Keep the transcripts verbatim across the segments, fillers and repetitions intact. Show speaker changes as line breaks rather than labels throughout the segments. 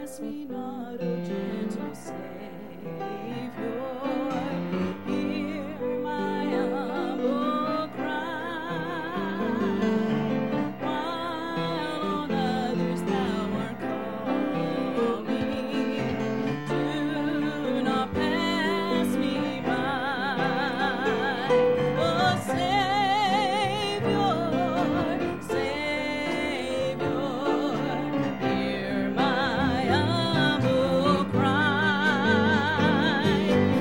pass me not, O gentle Savior. Hear my humble cry, while on others thou art calling. Do not pass me by, O Savior, Savior. Hear my humble cry.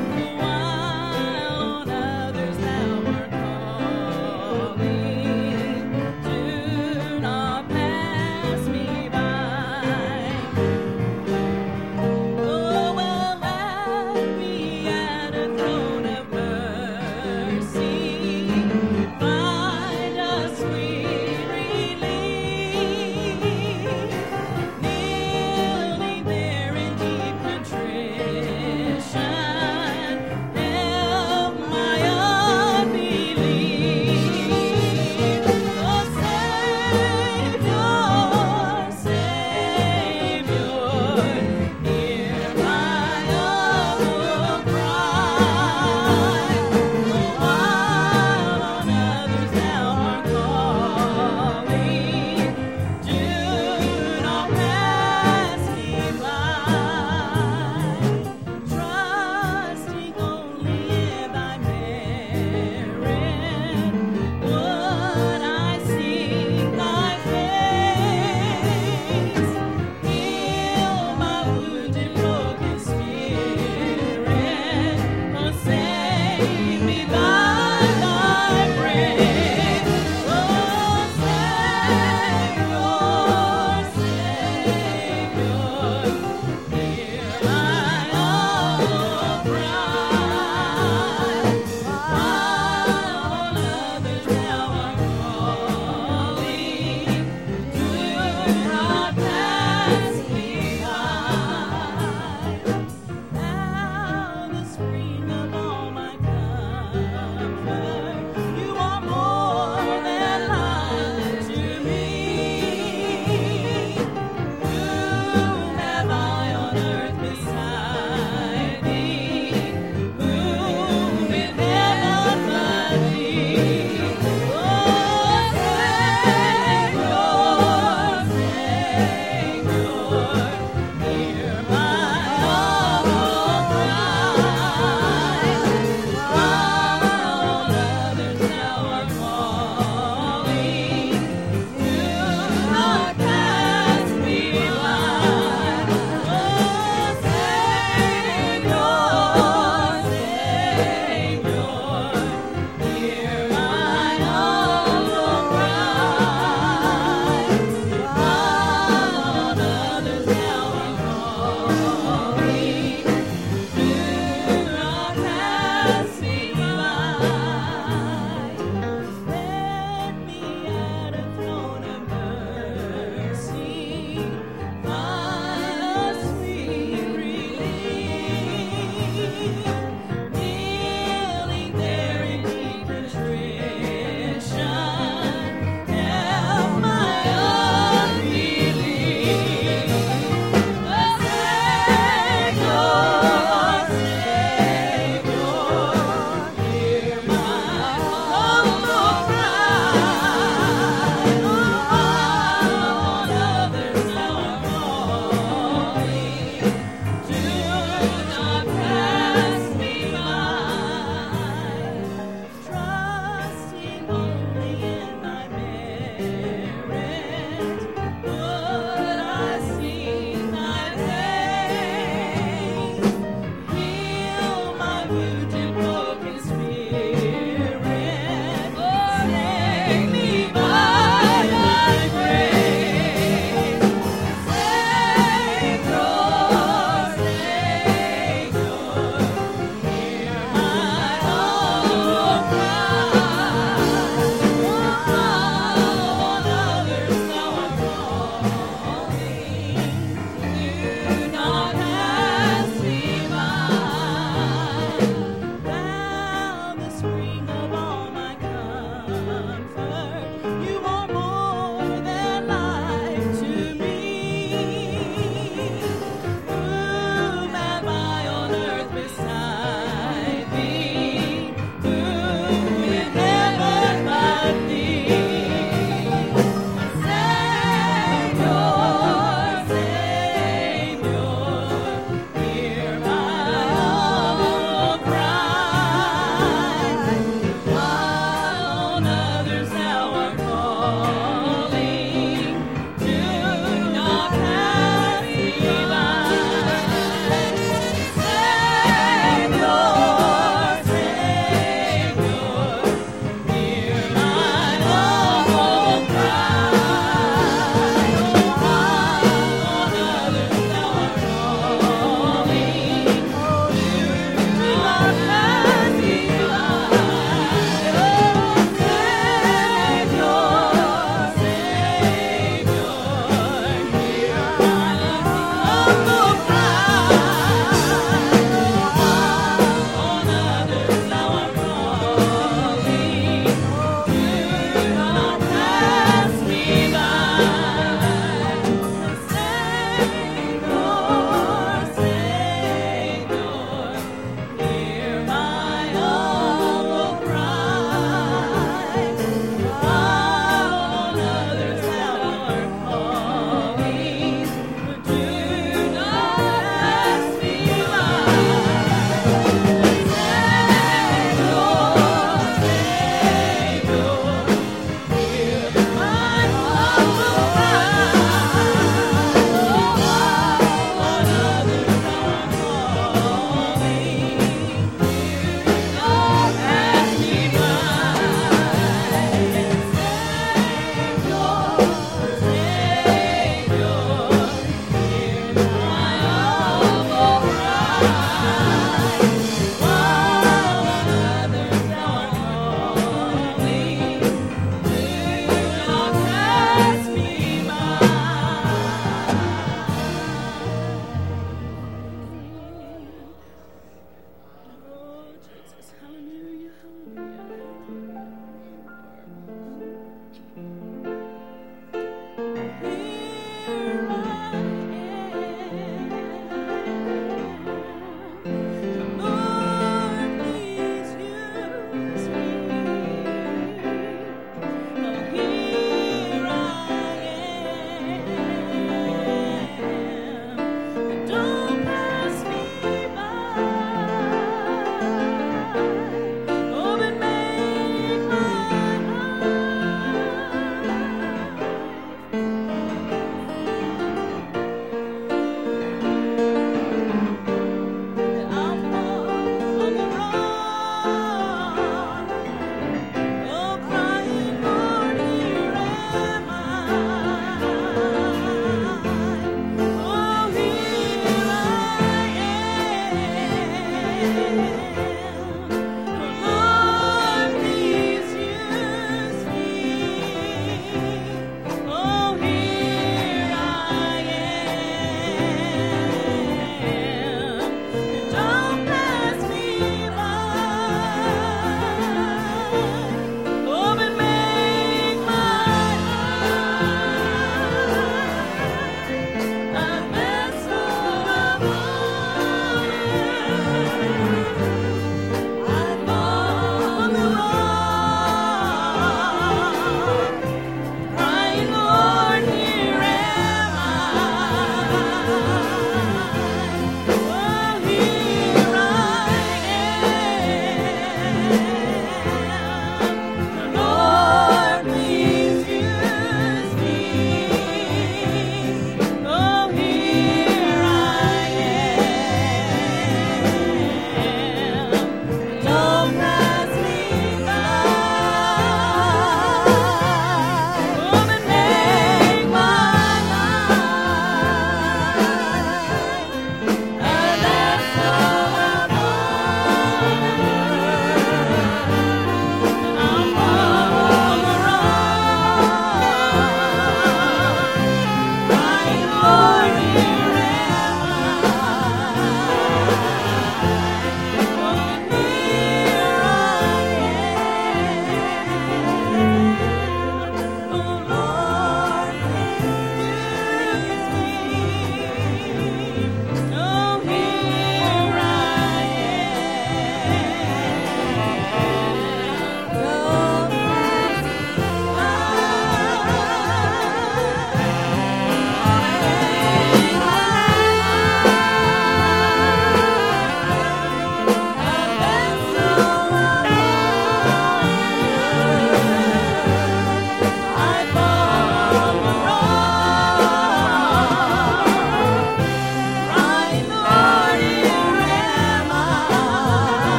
Don't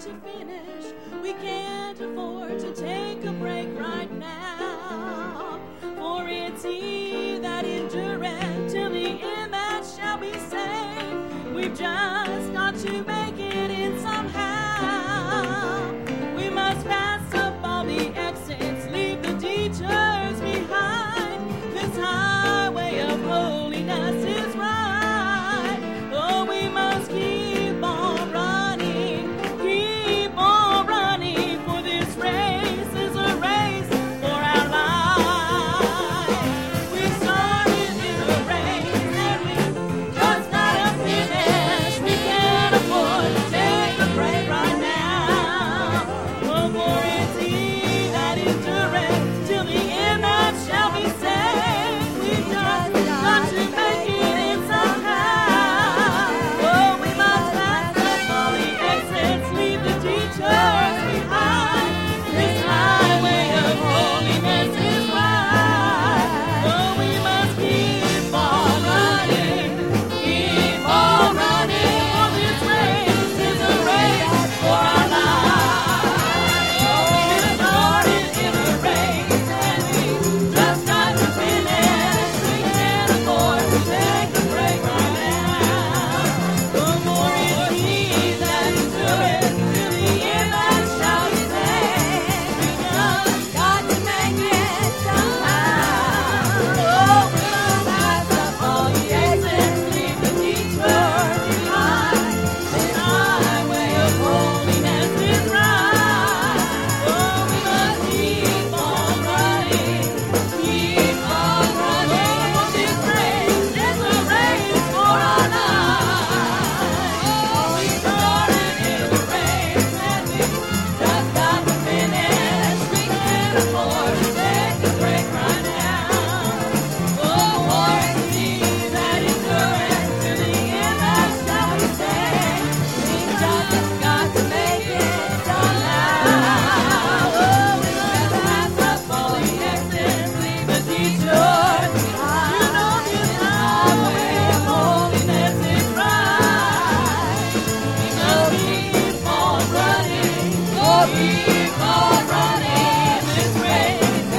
to finish. We can't afford to take a break right now. For it's he that endureth till the end that shall be saved. We've just got to make it in somehow. We must pass up all the exits, leave the detours behind. This highway of holiness is right. Oh, we must keep on running, keep on running, for this race is a race for our lives. We started in a race and we just gotta finish. We can't afford to take a break right now. Oh, for it's he that endureth till the end that shall be saved. We just got to make it in somehow. Oh, we must pass up all the exits, leave the detours behind. This highway of holiness is wide. Oh, we must keep on running, keep on running, for this race is a race for our lives. Oh, we started in a race and we just got to finish. We can't afford to take a break right now. Oh, for it's he that endureth till the end that shall be saved. We just got to make it somehow. Oh, we must pass up all the exits, leave the detours behind. This highway of holiness is right. Oh, we must keep on running, keep on running, for this race is a race for our lives. Oh, we started in a race and we just got to finish. We can't afford to take a break right now. Oh, for it's he that endureth till the end that shall be saved. We just got to make it somehow. Oh, we must pass up all the exits, leave the detours behind. You know this highway of holiness is right. We must keep on running, oh, keep on running. This race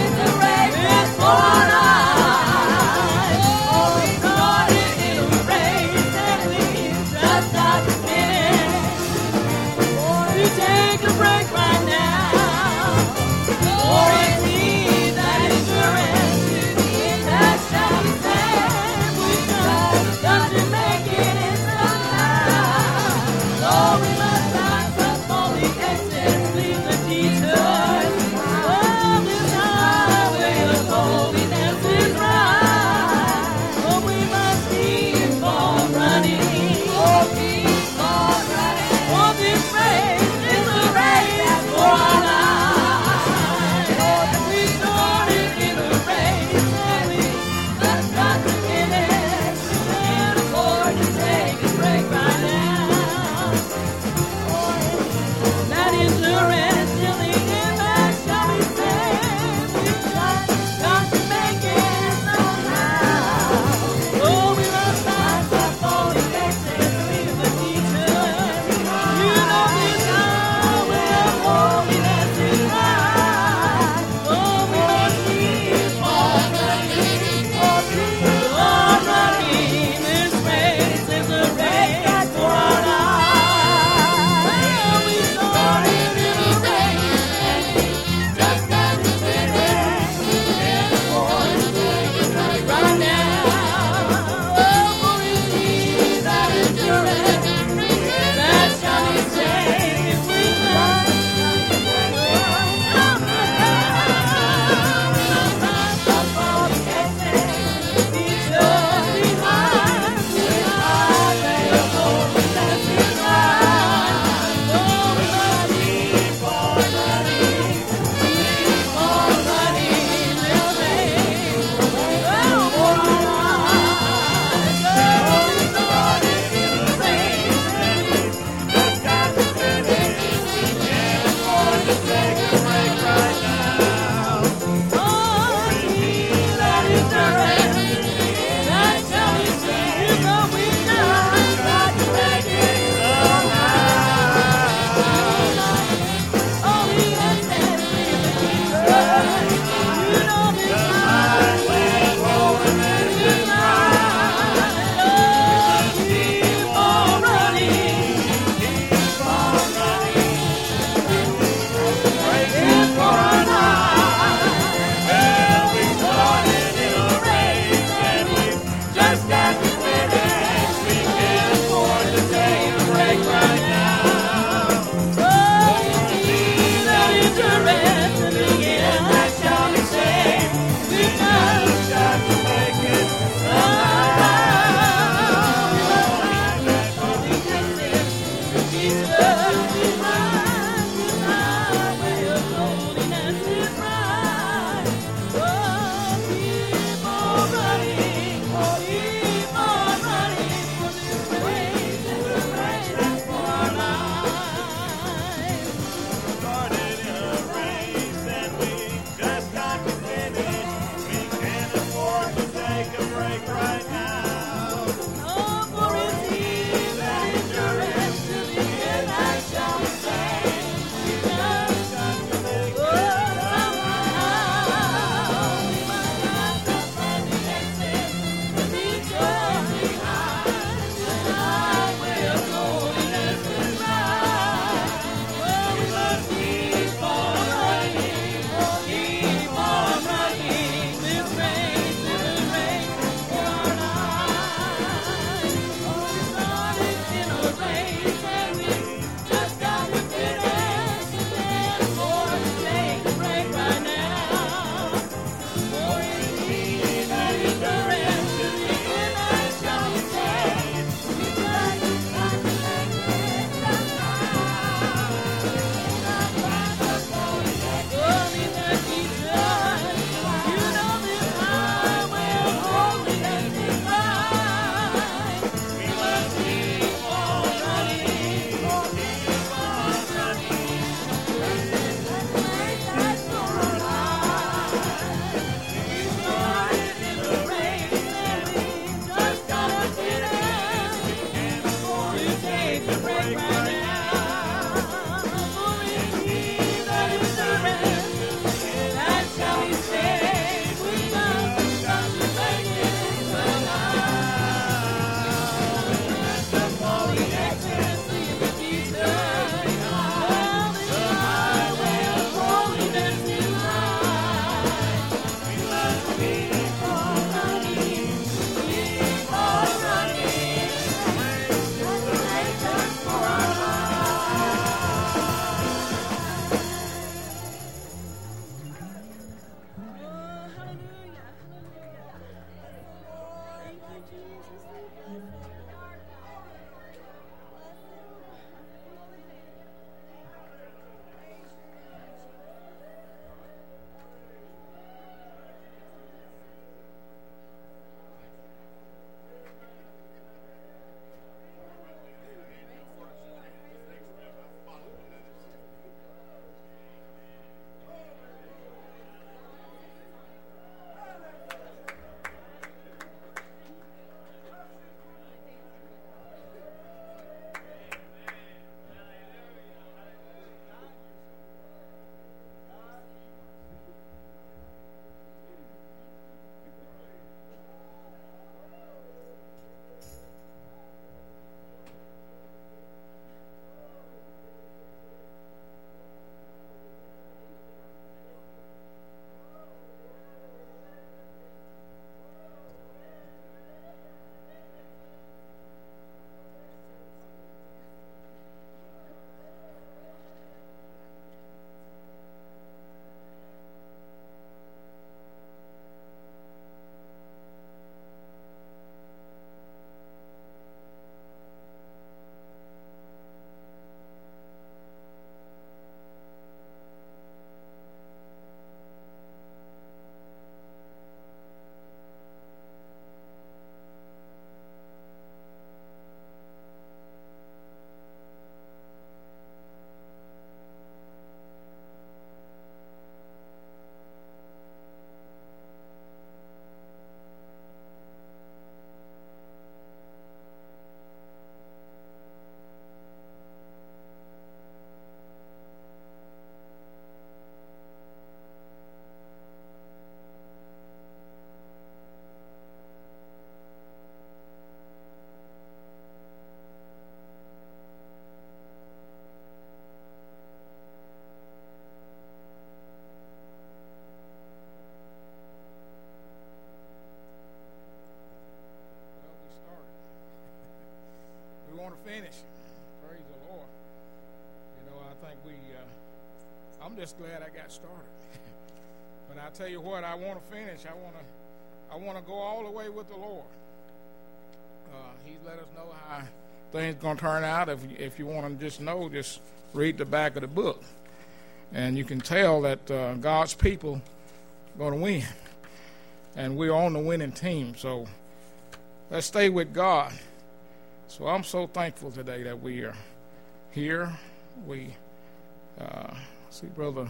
want to finish. Praise the Lord. You know, I think we, uh, I'm just glad I got started. But I tell you what, I want to finish. I want to, I want to go all the way with the Lord. Uh, he let us know how things going to turn out. If if you want to just know, just read the back of the book, and you can tell that uh, God's people going to win, and we're on the winning team. So let's stay with God. So I'm so thankful today that we are here. We uh, see Brother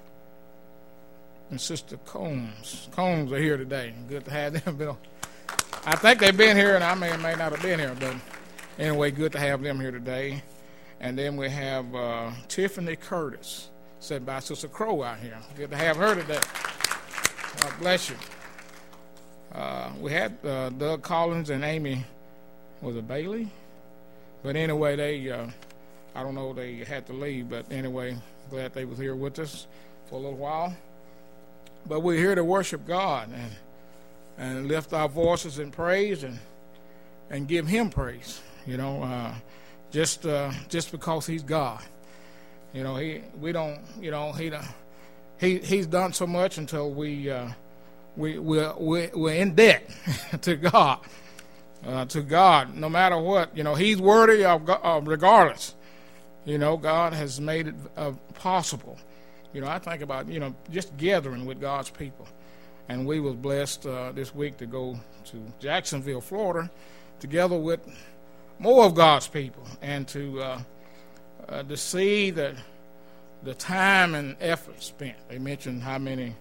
and Sister Combs. Combs are here today. Good to have them, Bill. I think they've been here, and I may or may not have been here, but anyway, good to have them here today. And then we have uh, Tiffany Curtis, said by Sister Crow out here. Good to have her today. God bless you. Uh, we had uh, Doug Collins and Amy, was it Bailey? But anyway, they, uh, I don't know, they had to leave, but anyway, glad they was here with us for a little while. But we're here to worship God and and lift our voices in praise and and give Him praise. You know, uh, just uh, just because He's God. You know, He we don't. You know, He He He's done so much until we uh, we we're, we're we're in debt to God. Uh, to God, no matter what. You know, He's worthy of God, uh, regardless. You know, God has made it uh, possible. You know, I think about, you know, just gathering with God's people. And we was blessed uh, this week to go to Jacksonville, Florida, together with more of God's people, and to uh, uh, to see the the time and effort spent. They mentioned how many,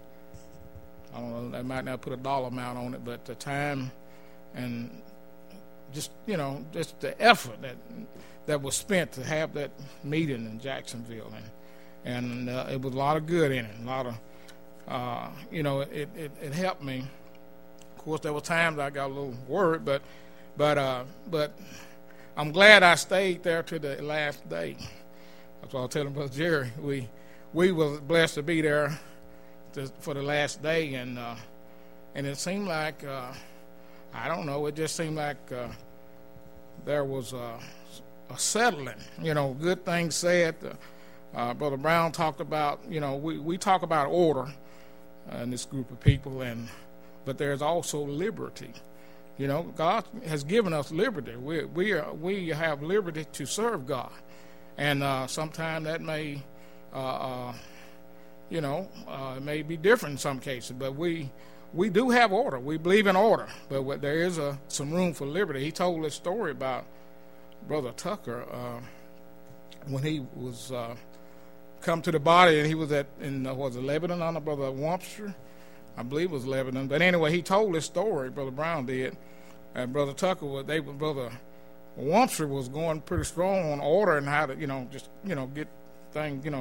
I don't know, they might not put a dollar amount on it, but the time and just, you know, just the effort that that was spent to have that meeting in Jacksonville. And And uh, it was a lot of good in it. A lot of, uh, you know, it, it, it helped me. Of course, there were times I got a little worried, but, but, uh, but I'm glad I stayed there to the last day. That's what I was telling Brother Jerry. We, we were blessed to be there to, for the last day, and uh, and it seemed like, uh, I don't know, it just seemed like uh, there was a, a settling. You know, good things said. Uh, Uh, Brother Brown talked about, you know, we, we talk about order uh, in this group of people, and but there's also liberty. You know, God has given us liberty. We we are, we have liberty to serve God, and uh, sometimes that may, uh, uh, you know, uh, it may be different in some cases. But we we do have order. We believe in order, but what, there is a, some room for liberty. He told this story about Brother Tucker uh, when he was. Uh, come to the body, and he was at in uh, was it Lebanon under Brother Wampster, I believe it was Lebanon. But anyway, he told this story. Brother Brown did, and Brother Tucker was they Brother Wampster was going pretty strong on order and how to you know just you know get things you know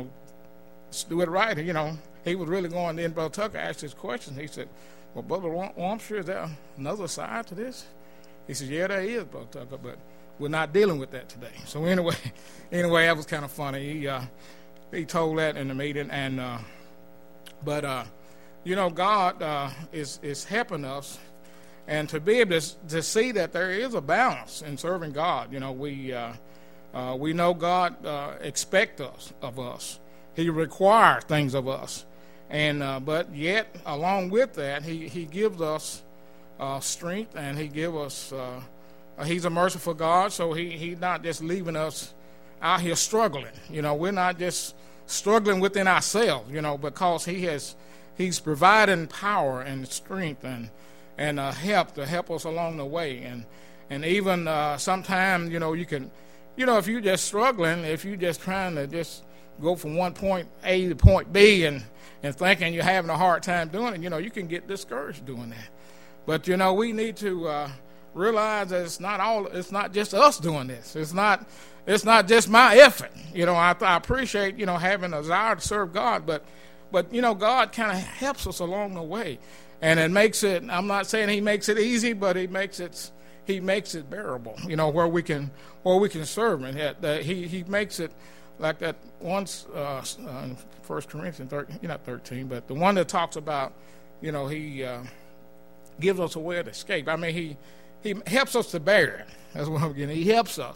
do it right. You know he was really going. Then Brother Tucker asked his question. He said, "Well, Brother Wampster, is there another side to this?" He said, "Yeah, there is, Brother Tucker, but we're not dealing with that today." So anyway, anyway, that was kind of funny. He. Uh, He told that in the meeting, and uh, but uh, you know, God uh, is is helping us, and to be able to, to see that there is a balance in serving God. You know, we uh, uh, we know God uh, expects us of us. He requires things of us, and uh, but yet along with that, He He gives us uh, strength, and He gives us. Uh, he's a merciful God, so He He's not just leaving us out here struggling. You know, we're not just struggling within ourselves, you know, because he has he's providing power and strength and and uh, help to help us along the way. And and even uh, sometimes, you know, you can, you know, if you're just struggling, if you're just trying to just go from one point A to point B and and thinking you're having a hard time doing it, you know, you can get discouraged doing that. But you know, we need to uh, realize that it's not all it's not just us doing this. It's not It's not just my effort. You know, I, I appreciate, you know, having a desire to serve God, but, but you know, God kind of helps us along the way. And it makes it, I'm not saying He makes it easy, but He makes it, He makes it bearable, you know, where we can, where we can serve Him. That He, he makes it like that once, uh, uh, in First Corinthians, thirteen, not thirteen, but the one that talks about, you know, He uh, gives us a way to escape. I mean, He, He helps us to bear it. That's what I'm getting. He helps us.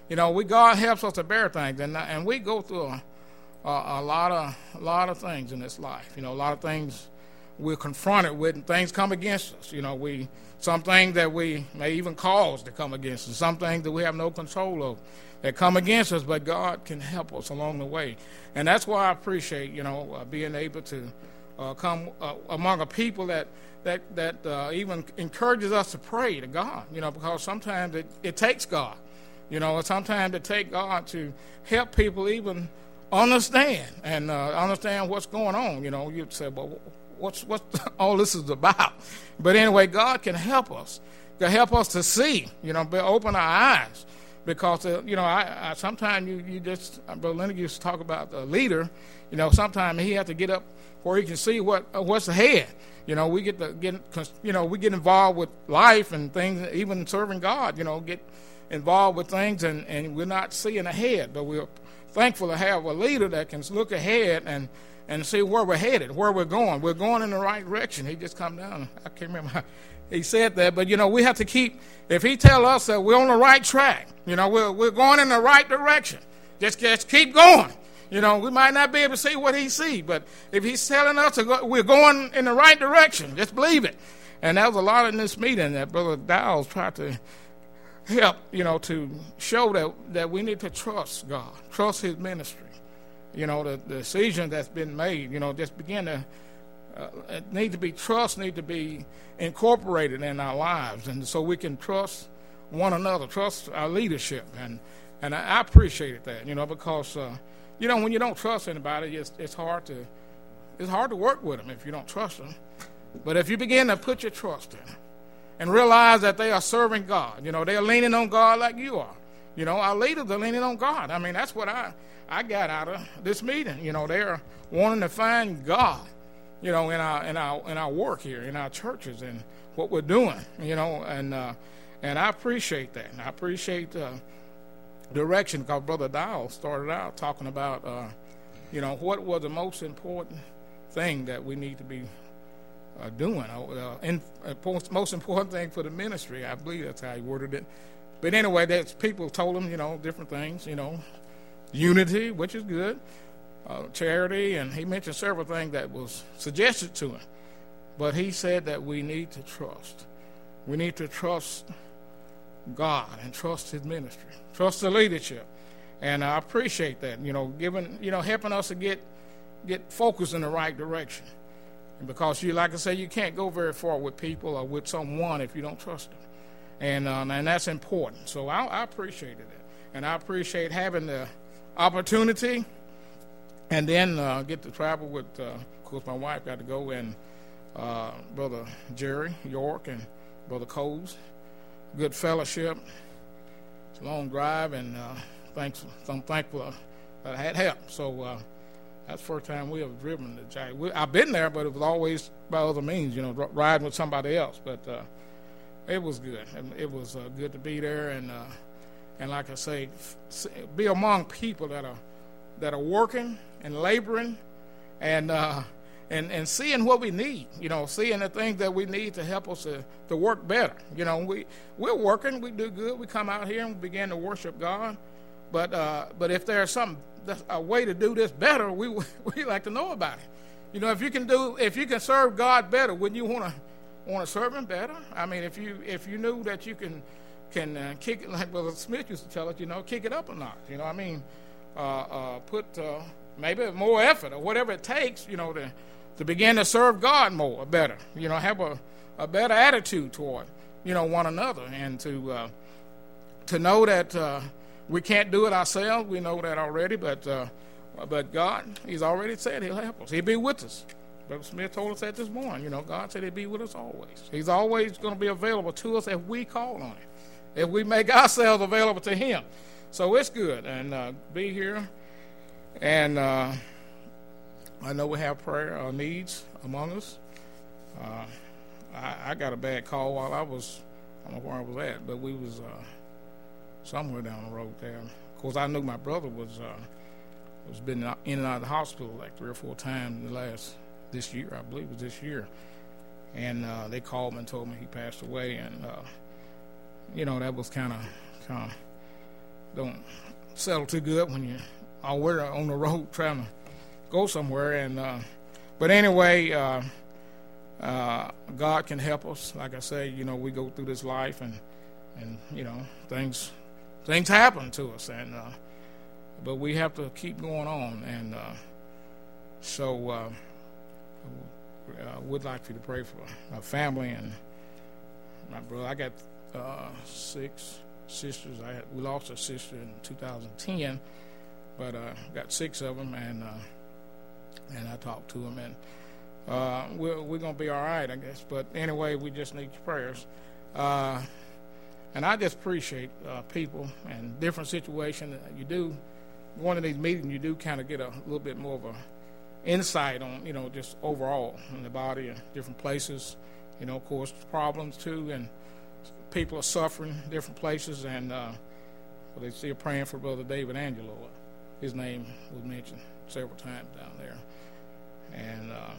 You know, we God helps us to bear things, and and we go through a, a, a lot of a lot of things in this life. You know, a lot of things we're confronted with, and things come against us. You know, we some things that we may even cause to come against us, some things that we have no control of that come against us, but God can help us along the way, and that's why I appreciate you know uh, being able to uh, come uh, among a people that that that uh, even encourages us to pray to God. You know, because sometimes it, it takes God. You know, sometimes it takes God to help people even understand and uh, understand what's going on. You know, you'd say, well, what's what all this is about? But anyway, God can help us, can help us to see, you know, open our eyes. Because, uh, you know, I, I sometimes you, you just, Brother Leonard used to talk about the leader, you know, sometimes he has to get up where he can see what uh, what's ahead. You know, we get to get, you know, we get involved with life and things, even serving God, you know, get involved with things, and, and we're not seeing ahead, but we're thankful to have a leader that can look ahead and, and see where we're headed, where we're going. We're going in the right direction. He just come down. I can't remember how he said that, but, you know, we have to keep, if he tell us that we're on the right track, you know, we're, we're going in the right direction, just, just keep going. You know, we might not be able to see what he sees, but if he's telling us to go, we're going in the right direction, just believe it. And there was a lot in this meeting that Brother Dowles tried to help, you know, to show that, that we need to trust God, trust his ministry. You know, the, the decision that's been made, you know, just begin to, uh, it need to be trust, need to be incorporated in our lives. And so we can trust one another, trust our leadership. And, and I, I appreciated that, you know, because, uh, you know, when you don't trust anybody, it's, it's hard to, it's hard to work with them if you don't trust them. But if you begin to put your trust in them, and realize that they are serving God. You know, they are leaning on God like you are. You know, our leaders are leaning on God. I mean, that's what I, I got out of this meeting. You know, they're wanting to find God, you know, in our in our in our work here, in our churches, and what we're doing. You know, and uh, and I appreciate that. And I appreciate uh, direction, because Brother Dowell started out talking about, uh, you know, what was the most important thing that we need to be Uh, doing. Uh, in, uh, most important thing for the ministry, I believe that's how he worded it. But anyway, that's, people told him, you know, different things, you know, unity, which is good, uh, charity, and he mentioned several things that was suggested to him. But he said that we need to trust. We need to trust God and trust his ministry, trust the leadership. And I appreciate that, you know, giving, you know, helping us to get get focused in the right direction. Because, you, like I say, you can't go very far with people or with someone if you don't trust them. And uh, and that's important. So I, I appreciated it. And I appreciate having the opportunity and then uh, get to travel with, uh, of course, my wife got to go, and uh, Brother Jerry York and Brother Coles. Good fellowship. It's a long drive, and uh, thanks, I'm thankful that I had help. So, uh, that's the first time we have driven to Jack. We, I've been there, but it was always by other means, you know, riding with somebody else. But uh, it was good. It was uh, good to be there, and uh, and like I say, f- be among people that are that are working and laboring, and uh, and and seeing what we need. You know, seeing the things that we need to help us to, to work better. You know, we we're working, we do good. We come out here and we begin to worship God. But uh, but if there's something, a way to do this better, we we like to know about it. You know, if you can do, if you can serve God better, wouldn't you want to want to serve Him better? I mean, if you if you knew that you can can uh, kick it, like Brother Smith used to tell us, you know, kick it up a notch. You know, I mean, uh, uh, put uh, maybe more effort or whatever it takes, you know, to to begin to serve God more, better. You know, have a, a better attitude toward, you know, one another, and to uh, to know that. Uh, We can't do it ourselves. We know that already, but uh, but God, He's already said He'll help us. He'll be with us. Brother Smith told us that this morning. You know, God said He'll be with us always. He's always going to be available to us if we call on Him, if we make ourselves available to Him. So it's good, and uh, be here. And uh, I know we have prayer uh, needs among us. Uh, I, I got a bad call while I was, I don't know where I was at, but we was... Uh, somewhere down the road there. Of course, I knew my brother was uh, was been in and out of the hospital like three or four times in the last this year, I believe it was this year. And uh, they called me and told me he passed away, and uh, you know, that was kind of kind of don't settle too good when you're already on the road trying to go somewhere. And uh, but anyway, uh, uh, God can help us. Like I say, you know, we go through this life, and and you know, things things happen to us, and uh, but we have to keep going on. And uh, so, uh, I would like for you to pray for my family and my brother. I got uh, six sisters. I had, we lost a sister in two thousand ten, but uh, got six of them, and uh, and I talked to them, and uh, we're we're gonna be all right, I guess. But anyway, we just need your prayers, uh, and I just appreciate uh, people and different situations. You do going to these meetings, you do kind of get a little bit more of a insight on, you know, just overall in the body and different places. You know, of course, problems too, and people are suffering different places, and uh, well, they still praying for Brother David Angelo. His name was mentioned several times down there, and uh,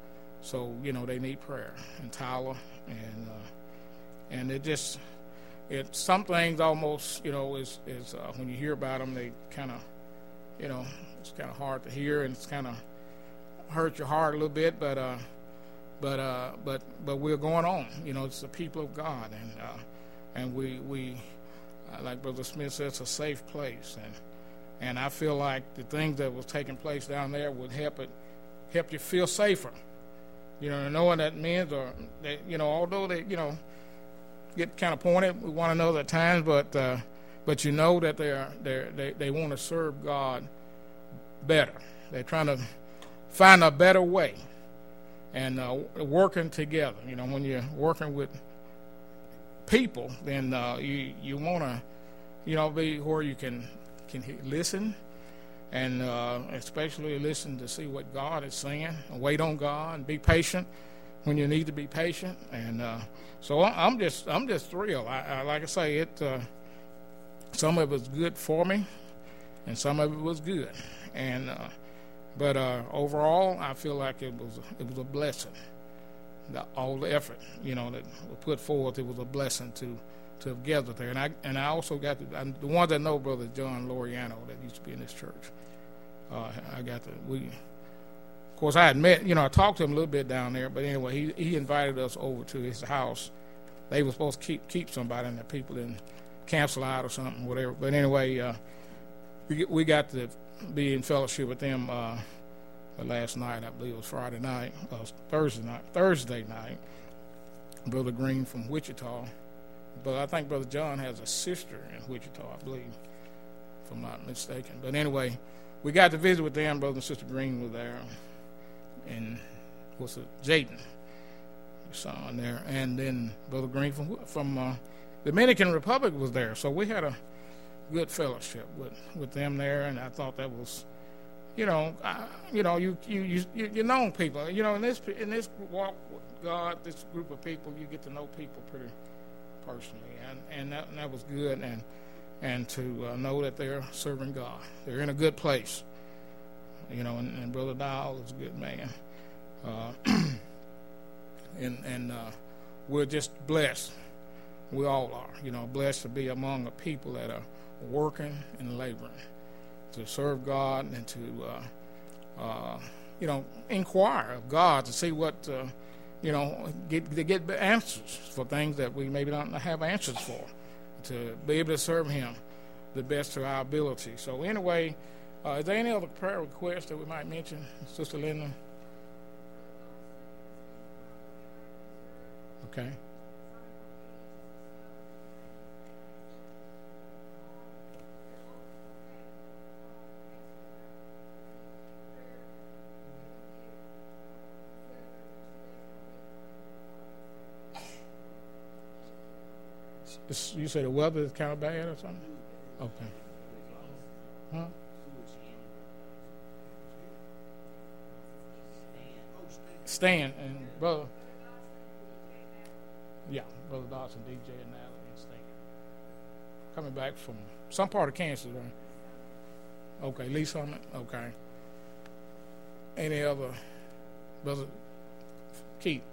so you know they need prayer. And Tyler, and uh, and it just it some things almost, you know, is is uh, when you hear about them, they kind of, you know, it's kind of hard to hear, and it's kind of hurt your heart a little bit, but. Uh, But uh, but but we're going on. You know, it's the people of God, and uh, and we we uh, like Brother Smith said, it's a safe place, and and I feel like the things that was taking place down there would help it help you feel safer. You know, knowing that men are, they, you know, although they, you know, get kind of pointed with one another at times, but uh, but you know that they are they they they want to serve God better. They're trying to find a better way. And uh, working together, you know, when you're working with people, then uh, you you want to, you know, be where you can can listen, and uh, especially listen to see what God is saying. And wait on God and be patient when you need to be patient. And uh, so I'm just I'm just thrilled. I, I, like I say, it uh, some of it was good for me, and some of it was good, and. Uh, But uh, overall, I feel like it was it was a blessing. The, all the effort, you know, that was put forth, it was a blessing to to have gathered there. And I and I also got to, I, the ones that know Brother John Loriano that used to be in this church. Uh, I got to we. Of course, I had met, you know, I talked to him a little bit down there. But anyway, he he invited us over to his house. They were supposed to keep keep somebody, and the people didn't cancel out or something, whatever. But anyway, uh, we we got to be in fellowship with them uh, last night. I believe it was Friday night, uh, Thursday night, Thursday night. Brother Green from Wichita, but I think Brother John has a sister in Wichita, I believe, if I'm not mistaken. But anyway, we got to visit with them. Brother and Sister Green were there, and what's it, Jaden, son there, and then Brother Green from from uh, Dominican Republic was there. So we had a good fellowship with, with them there, and I thought that was, you know, I, you know, you you you you know people, you know, in this in this walk with God, this group of people, you get to know people pretty personally, and and that, and that was good, and and to uh, know that they're serving God, they're in a good place, you know, and, and Brother Dial is a good man, uh, and and uh, we're just blessed, we all are, you know, blessed to be among a people that are working and laboring to serve God, and to uh, uh, you know, inquire of God to see what uh, you know, get to get answers for things that we maybe don't have answers for, to be able to serve Him the best to our ability. So anyway, uh, is there any other prayer requests that we might mention, Sister Linda? Okay. You say the weather is kind of bad or something? Okay. Huh? Stan and brother. Yeah, Brother Dawson, D J, and Natalie and Stan. Coming back from some part of Kansas, right? Okay, Lee Summit. Okay. Any other, Brother Keith?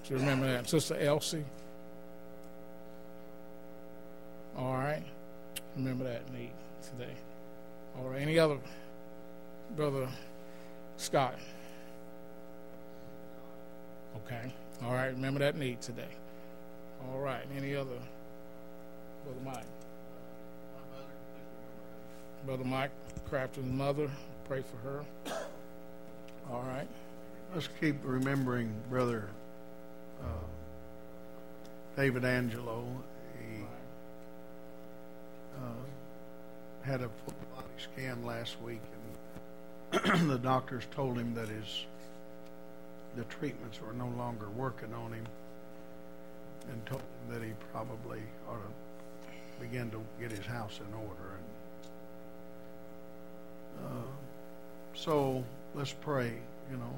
to remember that. Sister Elsie. All right. Remember that need today. All right. Any other? Brother Scott. Okay. All right. Remember that need today. All right. Any other? Brother Mike. Brother Mike Crafton's mother. Pray for her. All right.
Let's keep remembering Brother uh, David Angelo. He uh, had a full body scan last week, and the doctors told him that his the treatments were no longer working on him, and told him that he probably ought to begin to get his house in order. And uh, so let's pray. You know,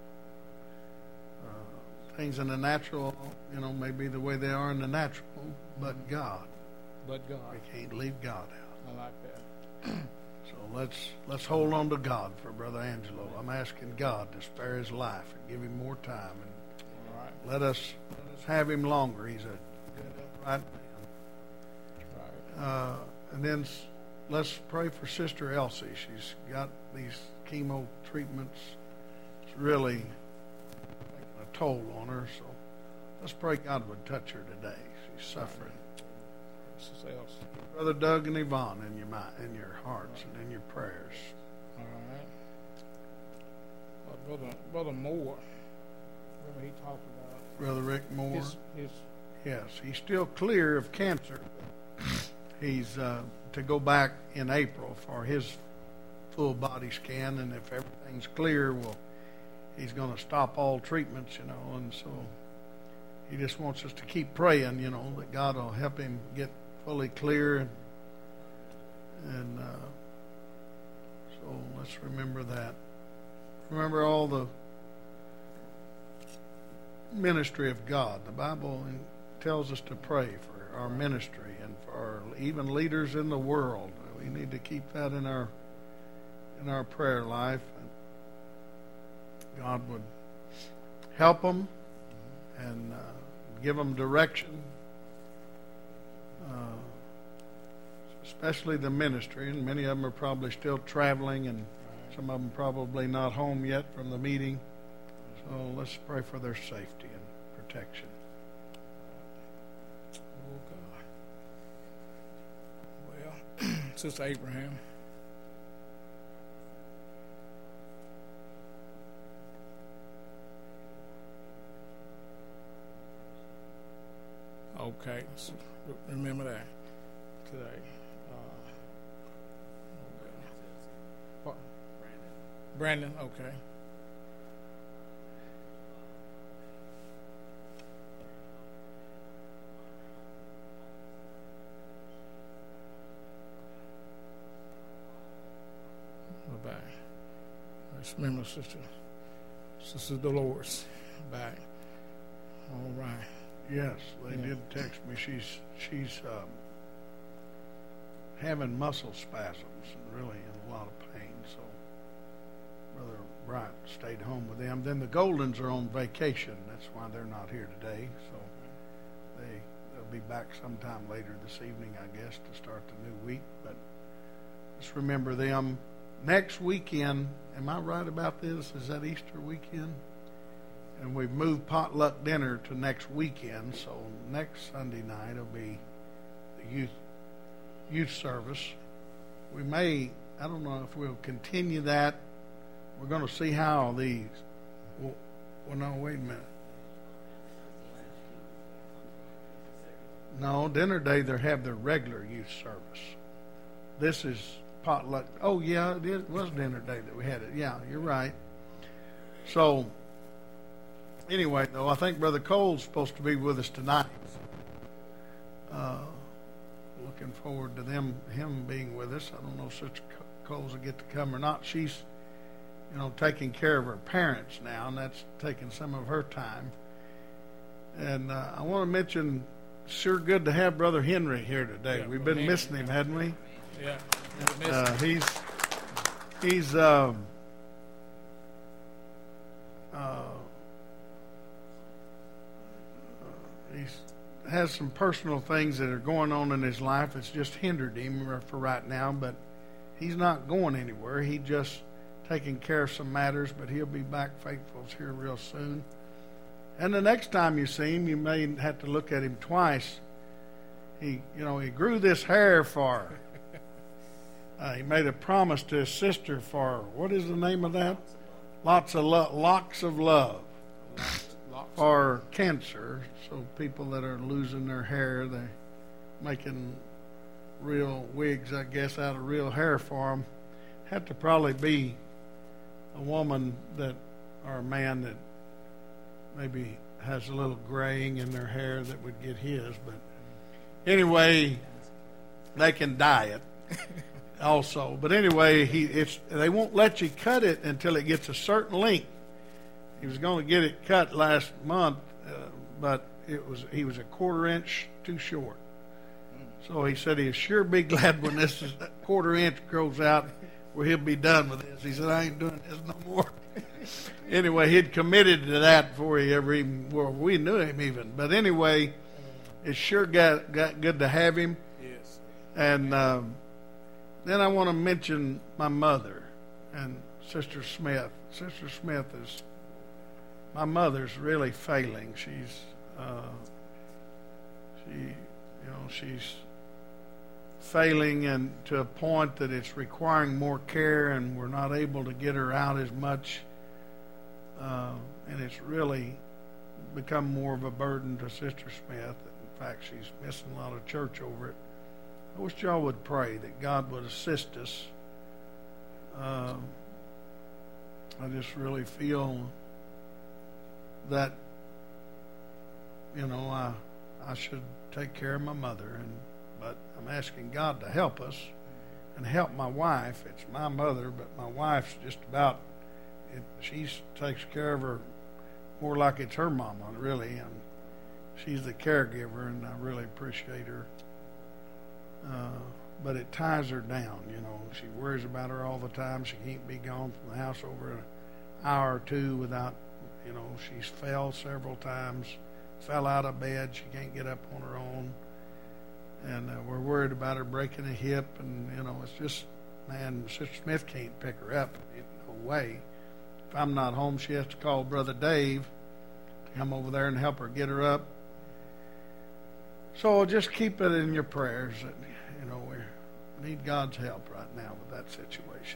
uh, things in the natural, you know, may be the way they are in the natural, but God.
But God.
We can't leave God out.
I like that.
So let's let's hold on to God for Brother Angelo. I'm asking God to spare his life and give him more time, and
All right.
let us let us have him longer. He's a good upright man.
Right.
Uh, and then s- let's pray for Sister Elsie. She's got these chemo treatments. It's really taking a toll on her. So let's pray God would touch her today. She's suffering.
Sister Elsie.
Brother Doug and Yvonne in your mind, in your hearts, and in your prayers.
All right. Uh, brother, Brother Moore. Remember he talked about
Brother Rick Moore.
his, his
Yes, he's still clear of cancer. He's uh, to go back in April for his full body scan, and if everything's clear, well, he's going to stop all treatments, you know, and so he just wants us to keep praying, you know, that God will help him get fully clear, and, and uh, so let's remember that. Remember all the ministry of God. The Bible tells us to pray for our ministry and for our, even leaders in the world. We need to keep that in our in our prayer life. And God would help them and uh, give them direction, uh, especially the ministry. And many of them are probably still traveling, and some of them probably not home yet from the meeting. So let's pray for their safety and protection.
Oh God. Well, Sister Abraham. Okay, so remember that today. Uh, what? Brandon. Brandon, okay. Back. Let's remember Sister Sister Dolores back. All right.
Yes, they
Yeah.
did text me. She's she's um, having muscle spasms and really in a lot of pain. So Brother Bryant stayed home with them. Then the Goldens are on vacation. That's why they're not here today. So they they'll be back sometime later this evening, I guess, to start the new week. But let's remember them. Next weekend, am I right about this? Is that Easter weekend? And we've moved potluck dinner to next weekend, so next Sunday night will be the youth youth service. We may, I don't know if we'll continue that. We're going to see how these. Well, well, no, wait a minute. No, dinner day they have their regular youth service. This is potluck. Oh yeah, it, is, it was dinner day that we had it. Yeah, you're right. So. Anyway, though, I think Brother Cole's supposed to be with us tonight. Uh, looking forward to them, him being with us. I don't know if Sister Cole's will get to come or not. She's, you know, taking care of her parents now, and that's taking some of her time. And uh, I want to mention, sure good to have Brother Henry here today.
Yeah,
We've been
Henry.
missing him, hadn't we?
Yeah.
Uh, he's he's um, uh, has some personal things that are going on in his life that's just hindered him for right now, but he's not going anywhere. He just taking care of some matters, but he'll be back faithful here real soon. And the next time you see him, you may have to look at him twice. He, you know, he grew this hair for her. Uh, he made a promise to his sister for her. What is the name of that? Lots of lo- locks of love for cancer. So people that are losing their hair, they're making real wigs, I guess, out of real hair for them. Had to probably be a woman that, or a man that maybe has a little graying in their hair that would get his. But anyway, they can dye it also. But anyway, he it's they won't let you cut it until it gets a certain length. He was going to get it cut last month, uh, but it was he was a quarter inch too short. So he said he'll sure be glad when this is, quarter inch grows out, where he'll be done with this. He said, I ain't doing this no more. Anyway, he'd committed to that before he ever even, well, we knew him even. But anyway, it sure got, got good to have him.
Yes.
And um, then I want to mention my mother and Sister Smith. Sister Smith is, my mother's really failing. She's, uh, she, you know, she's failing and to a point that it's requiring more care, and we're not able to get her out as much. Uh, and it's really become more of a burden to Sister Smith. In fact, she's missing a lot of church over it. I wish y'all would pray that God would assist us. Uh, I just really feel that, you know, I I should take care of my mother, and but I'm asking God to help us and help my wife. It's my mother, but my wife's just about, it, she takes care of her more like it's her mama, really, and she's the caregiver, and I really appreciate her. Uh, but it ties her down, you know. She worries about her all the time. She can't be gone from the house over an hour or two without, you know, she's fell several times, fell out of bed. She can't get up on her own. And uh, we're worried about her breaking a hip, and, you know, it's just, man, Sister Smith can't pick her up in no way. If I'm not home, she has to call Brother Dave to come over there and help her get her up. So just keep it in your prayers. That, you know, we need God's help right now with that situation.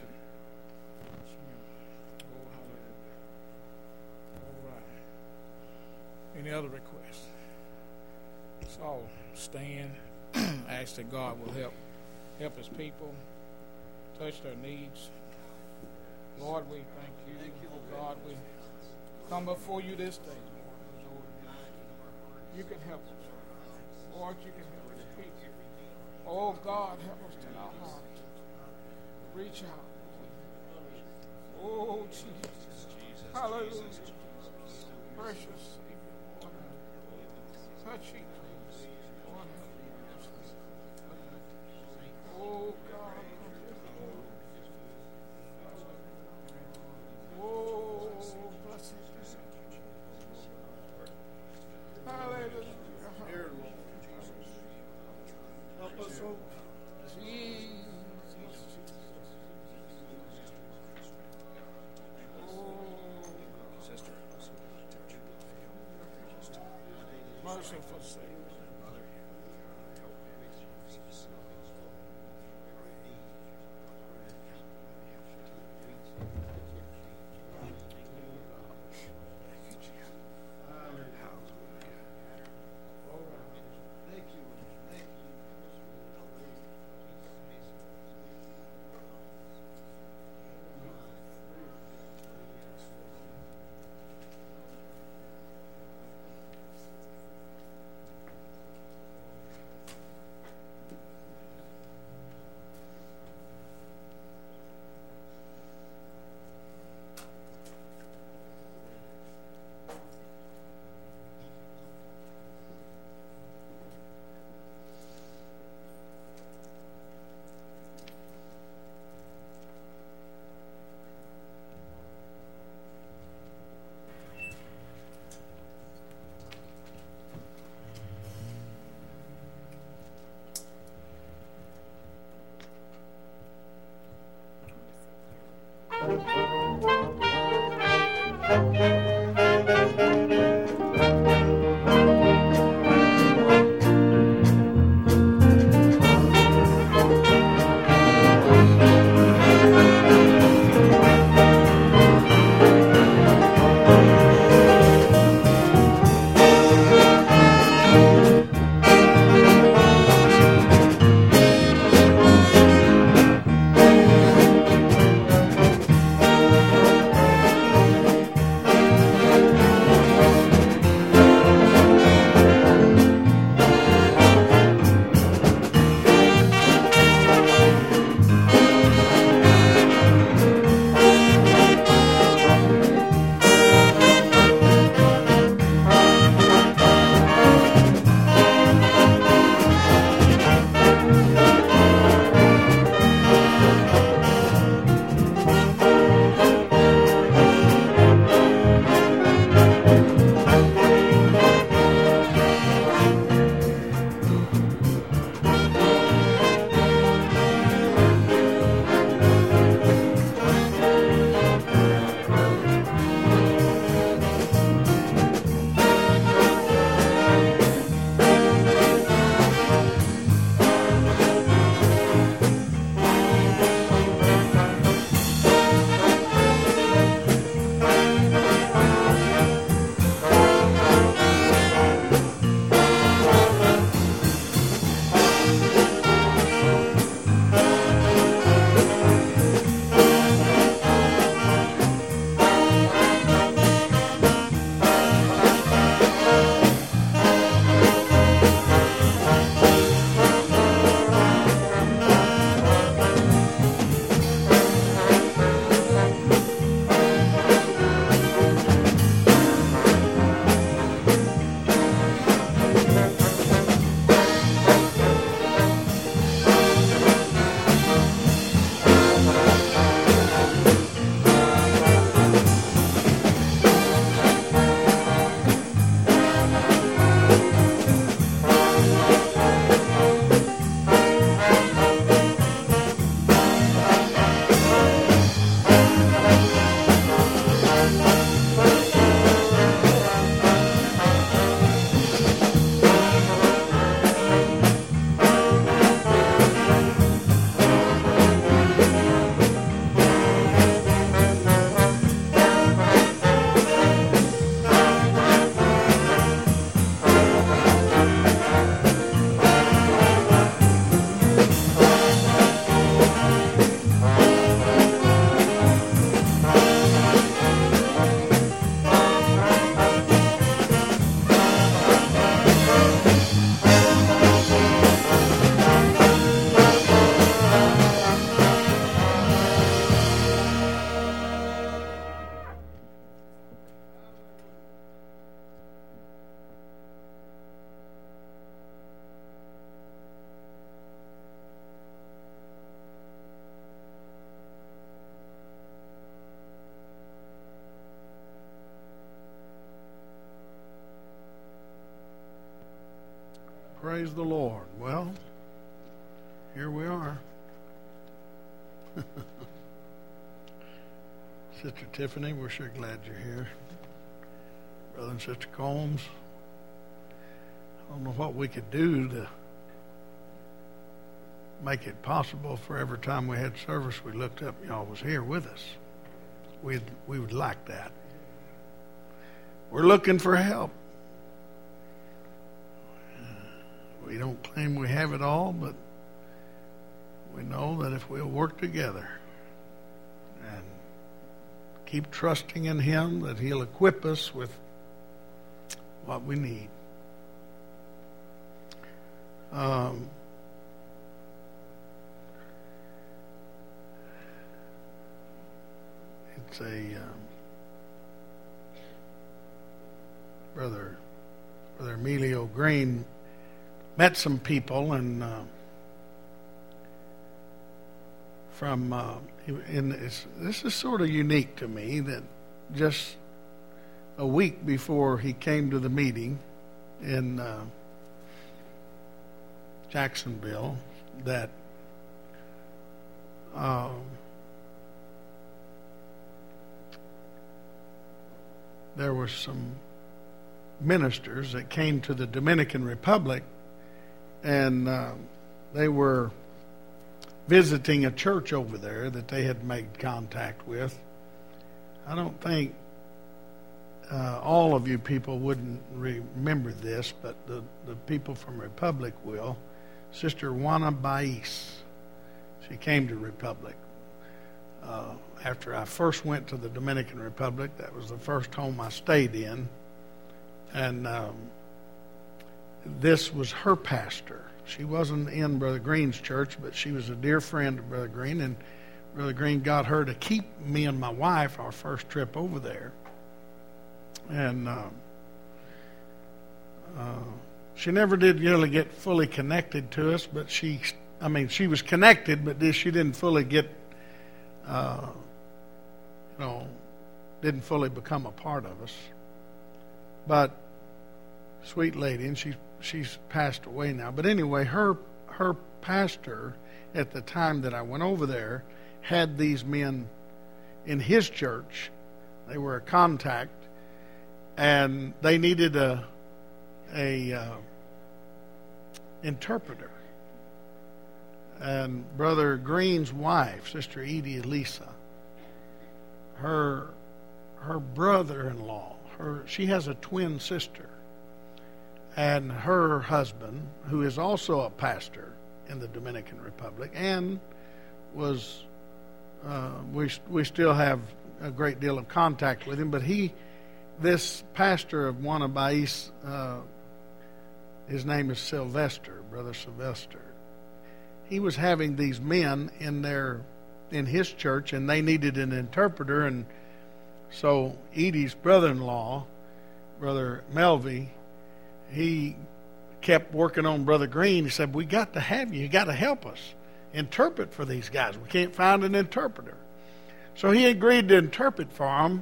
All right. Any other requests? So stand. Ask that God will help help His people, touch their needs. Lord, we thank you. Thank you, oh God, we come before you this day, Lord. You can help us. Lord, you can help us people. Oh God, help us in our hearts. Reach out. Oh Jesus. Hallelujah. Precious Savior, Lord. Touch each of us. Lord, help me. Oh God. Oh, bless you. Hallelujah.
Dear Lord Jesus, help us, oh
Jesus. Oh, merciful Savior.
praise the Lord. Well, here we are. Sister Tiffany, we're sure glad you're here. Brother and Sister Combs, I don't know what we could do to make it possible for every time we had service we looked up, y'all was here with us. We'd, we would like that. We're looking for help. We don't claim we have it all, but we know that if we'll work together and keep trusting in Him, that He'll equip us with what we need. Um, it's a um, brother, brother Emilio Green met some people and. Uh, From uh, in it's, this is sort of unique to me that just a week before he came to the meeting in uh, Jacksonville, that uh, there were some ministers that came to the Dominican Republic, and uh, they were visiting a church over there that they had made contact with. I don't think uh, all of you people wouldn't remember this, but the, the people from Republic will. Sister Juana Bais, she came to Republic. Uh, after I first went to the Dominican Republic, that was the first home I stayed in. And um, this was her pastor. She wasn't in Brother Green's church, but she was a dear friend of Brother Green, and Brother Green got her to keep me and my wife our first trip over there. And uh, uh, she never did really get fully connected to us, but she, I mean, she was connected, but she didn't fully get, uh, you know, didn't fully become a part of us. But sweet lady, and she she's passed away now. But anyway, her her pastor at the time that I went over there had these men in his church. They were a contact, and they needed a a uh, interpreter. And Brother Green's wife, Sister Edie Elisa, her her brother-in-law, her she has a twin sister. And her husband, who is also a pastor in the Dominican Republic, and was, uh, we we still have a great deal of contact with him, but he, this pastor of Juana Bais, uh, his name is Sylvester, Brother Sylvester. He was having these men in their, in his church, and they needed an interpreter, and so Edie's brother-in-law, Brother Melvy, he kept working on Brother Green. He said, we got to have you. You got to help us interpret for these guys. We can't find an interpreter. So he agreed to interpret for them.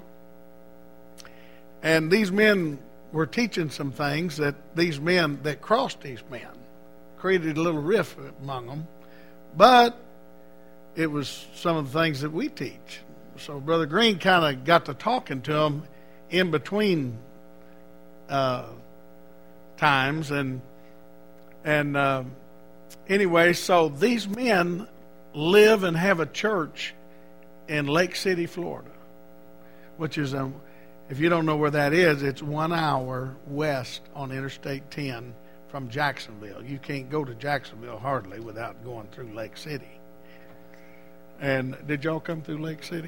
And these men were teaching some things that these men, that crossed these men, created a little rift among them. But it was some of the things that we teach. So Brother Green kind of got to talking to them in between uh times, and and uh, anyway, so these men live and have a church in Lake City, Florida, which is a, if you don't know where that is, it's one hour west on Interstate ten from Jacksonville. You can't go to Jacksonville hardly without going through Lake City. And did y'all come through Lake City?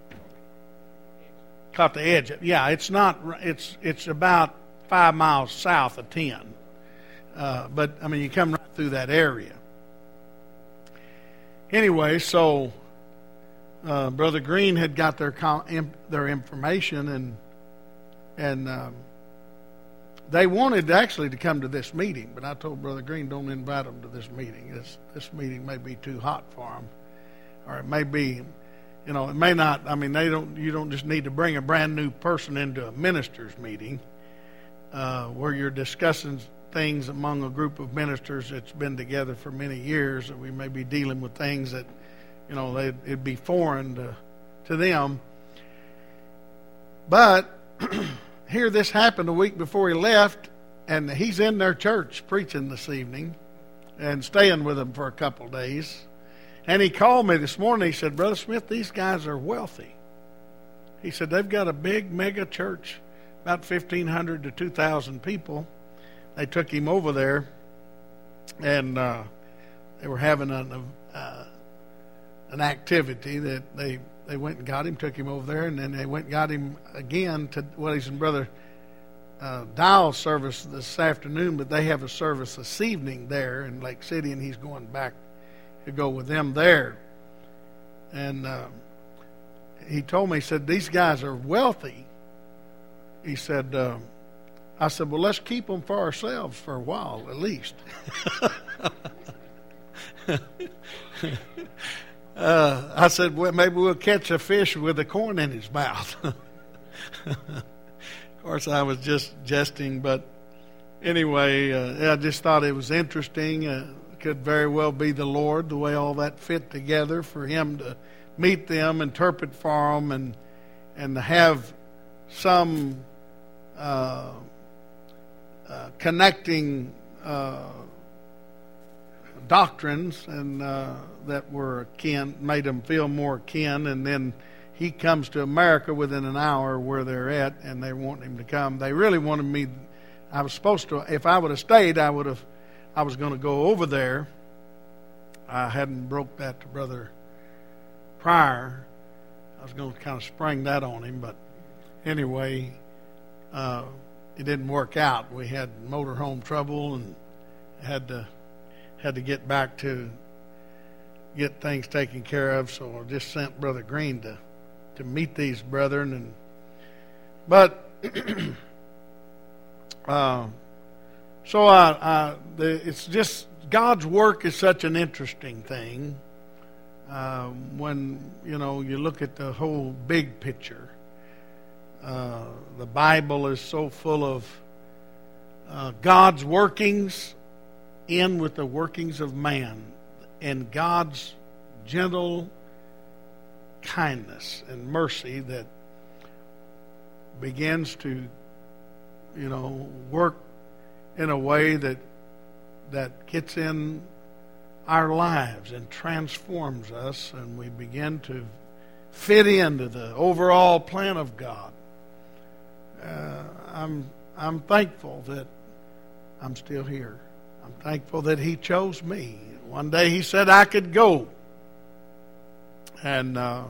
Caught the edge. Yeah, it's not. It's it's about five miles south of ten. Uh, but, I mean, you come right through that area. Anyway, so uh, Brother Green had got their com- their information, and and um, they wanted actually to come to this meeting, but I told Brother Green, don't invite them to this meeting. This, this meeting may be too hot for them. Or it may be, you know, it may not, I mean, they don't. You don't just need to bring a brand new person into a minister's meeting. Uh, where you're discussing things among a group of ministers that's been together for many years, that we may be dealing with things that, you know, they'd, it'd be foreign to, to them. But here this happened a week before he left, and he's in their church preaching this evening and staying with them for a couple of days. And he called me this morning. He said, Brother Smith, these guys are wealthy. He said, they've got a big mega church, about fifteen hundred to two thousand people. They took him over there, and uh, they were having an, uh, an activity that they, they went and got him, took him over there, and then they went and got him again to, well, he's in Brother uh, Dial's service this afternoon, but they have a service this evening there in Lake City, and he's going back to go with them there. And uh, he told me, he said, these guys are wealthy. He said, uh, I said, well, let's keep them for ourselves for a while, at least. uh, I said, well, maybe we'll catch a fish with a corn in his mouth. Of course, I was just jesting, but anyway, uh, I just thought it was interesting. Uh, could very well be the Lord, the way all that fit together, for him to meet them, interpret for them, and, and to have some uh, uh, connecting uh, doctrines and uh, that were akin, made them feel more akin. And then he comes to America within an hour where they're at, and they want him to come. They really wanted me. I was supposed to, if I would have stayed, I would have. I was going to go over there. I hadn't broke that to Brother Pryor. I was going to kind of spring that on him, but anyway, uh, it didn't work out. We had motorhome trouble and had to had to get back to get things taken care of. So I just sent Brother Green to to meet these brethren, and but uh, so I, I the, it's just God's work is such an interesting thing. Uh, when you know you look at the whole big picture, uh, the Bible is so full of uh, God's workings in with the workings of man, and God's gentle kindness and mercy that begins to, you know, work in a way that that gets in our lives and transforms us, and we begin to fit into the overall plan of God. Uh, I'm I'm thankful that I'm still here. I'm thankful that He chose me. One day He said I could go, and uh,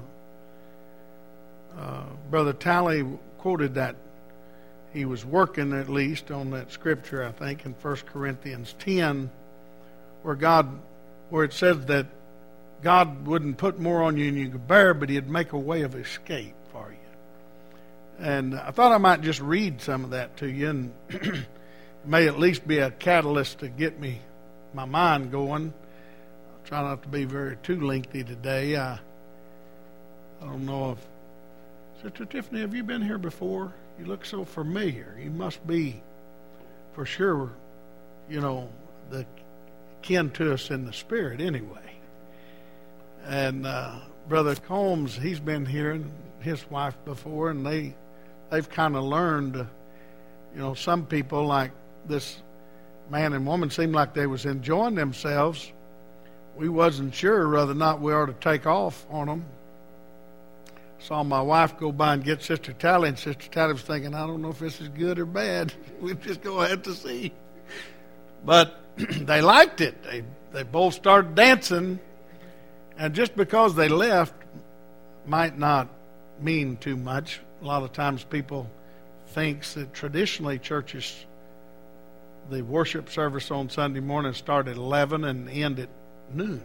uh, Brother Talley quoted that. He was working at least on that scripture, I think, in First Corinthians ten, where God, where it says that God wouldn't put more on you than you could bear, but He'd make a way of escape for you. And I thought I might just read some of that to you, and it may at least be a catalyst to get me my mind going. I'll try not to be very too lengthy today. I, I don't know if Sister Tiffany, have you been here before? You look so familiar. You must be, for sure, you know, the kin to us in the spirit anyway. And uh, Brother Combs, he's been here, and his wife before, and they, they've kind of learned, uh, you know, some people like this man and woman seemed like they was enjoying themselves. We wasn't sure whether or not we ought to take off on them. Saw my wife go by and get Sister Tally, and Sister Tally was thinking, I don't know if this is good or bad. We'll just go ahead to see. But they liked it. They they both started dancing, and just because they left might not mean too much. A lot of times people thinks that traditionally churches, the worship service on Sunday morning start at eleven and end at noon.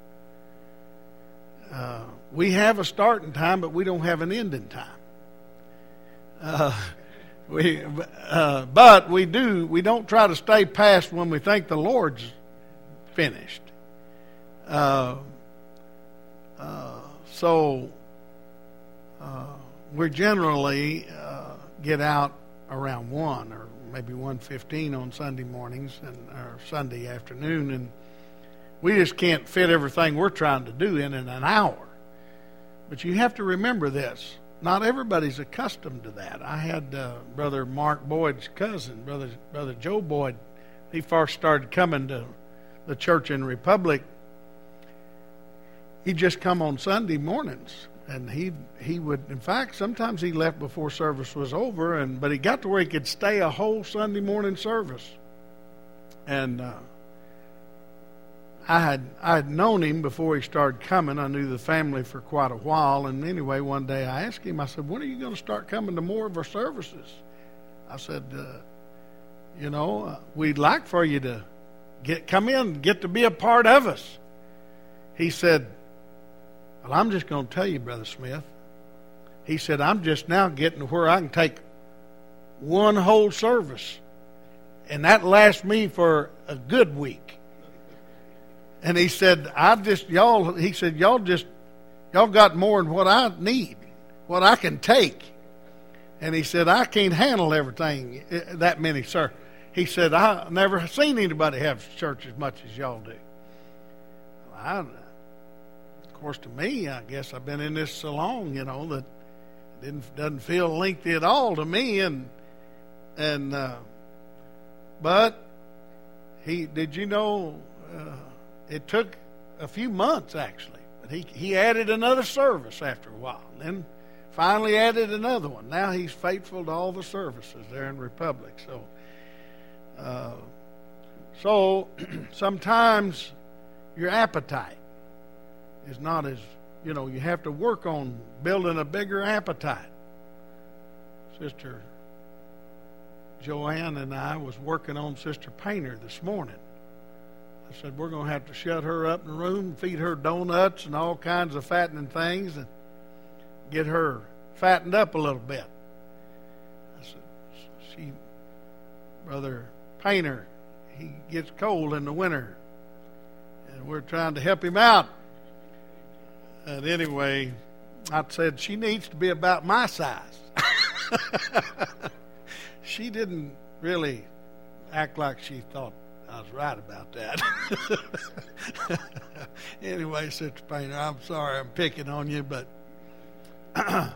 Uh, we have a starting time, but we don't have an ending time. Uh, we, uh, but we do. We don't try to stay past when we think the Lord's finished. Uh, uh, so uh, we generally uh, get out around one, or maybe one fifteen on Sunday mornings and or Sunday afternoon, and we just can't fit everything we're trying to do in in an hour. But you have to remember this. Not everybody's accustomed to that. I had uh, Brother Mark Boyd's cousin, Brother Brother Joe Boyd. He first started coming to the church in Republic. He'd just come on Sunday mornings, and he he would. In fact, sometimes he left before service was over, and but he got to where he could stay a whole Sunday morning service. And uh, I had I had known him before he started coming. I knew the family for quite a while, and anyway, one day I asked him. I said, "When are you going to start coming to more of our services?" I said, uh, "You know, uh, we'd like for you to get come in, and get to be a part of us." He said, "Well, I'm just going to tell you, Brother Smith." He said, "I'm just now getting to where I can take one whole service, and that lasts me for a good week." And he said, "I just y'all." He said, "Y'all just y'all got more than what I need, what I can take." And he said, "I can't handle everything that many, sir." He said, "I never seen anybody have church as much as y'all do." I, of course, to me, I guess I've been in this so long, you know, that it didn't doesn't feel lengthy at all to me. And and uh, but he did you know. Uh, It took a few months, actually. But he, he added another service after a while. And then finally added another one. Now he's faithful to all the services there in Republic. So, uh, so sometimes your appetite is not as, you know, you have to work on building a bigger appetite. Sister Joanne and I was working on Sister Painter this morning. I said, we're going to have to shut her up in the room, feed her donuts and all kinds of fattening things, and get her fattened up a little bit. I said, she, Brother Painter, he gets cold in the winter, and we're trying to help him out. And anyway, I said, she needs to be about my size. She didn't really act like she thought I was right about that. Anyway, Sister Painter, I'm sorry I'm picking on you, but uh,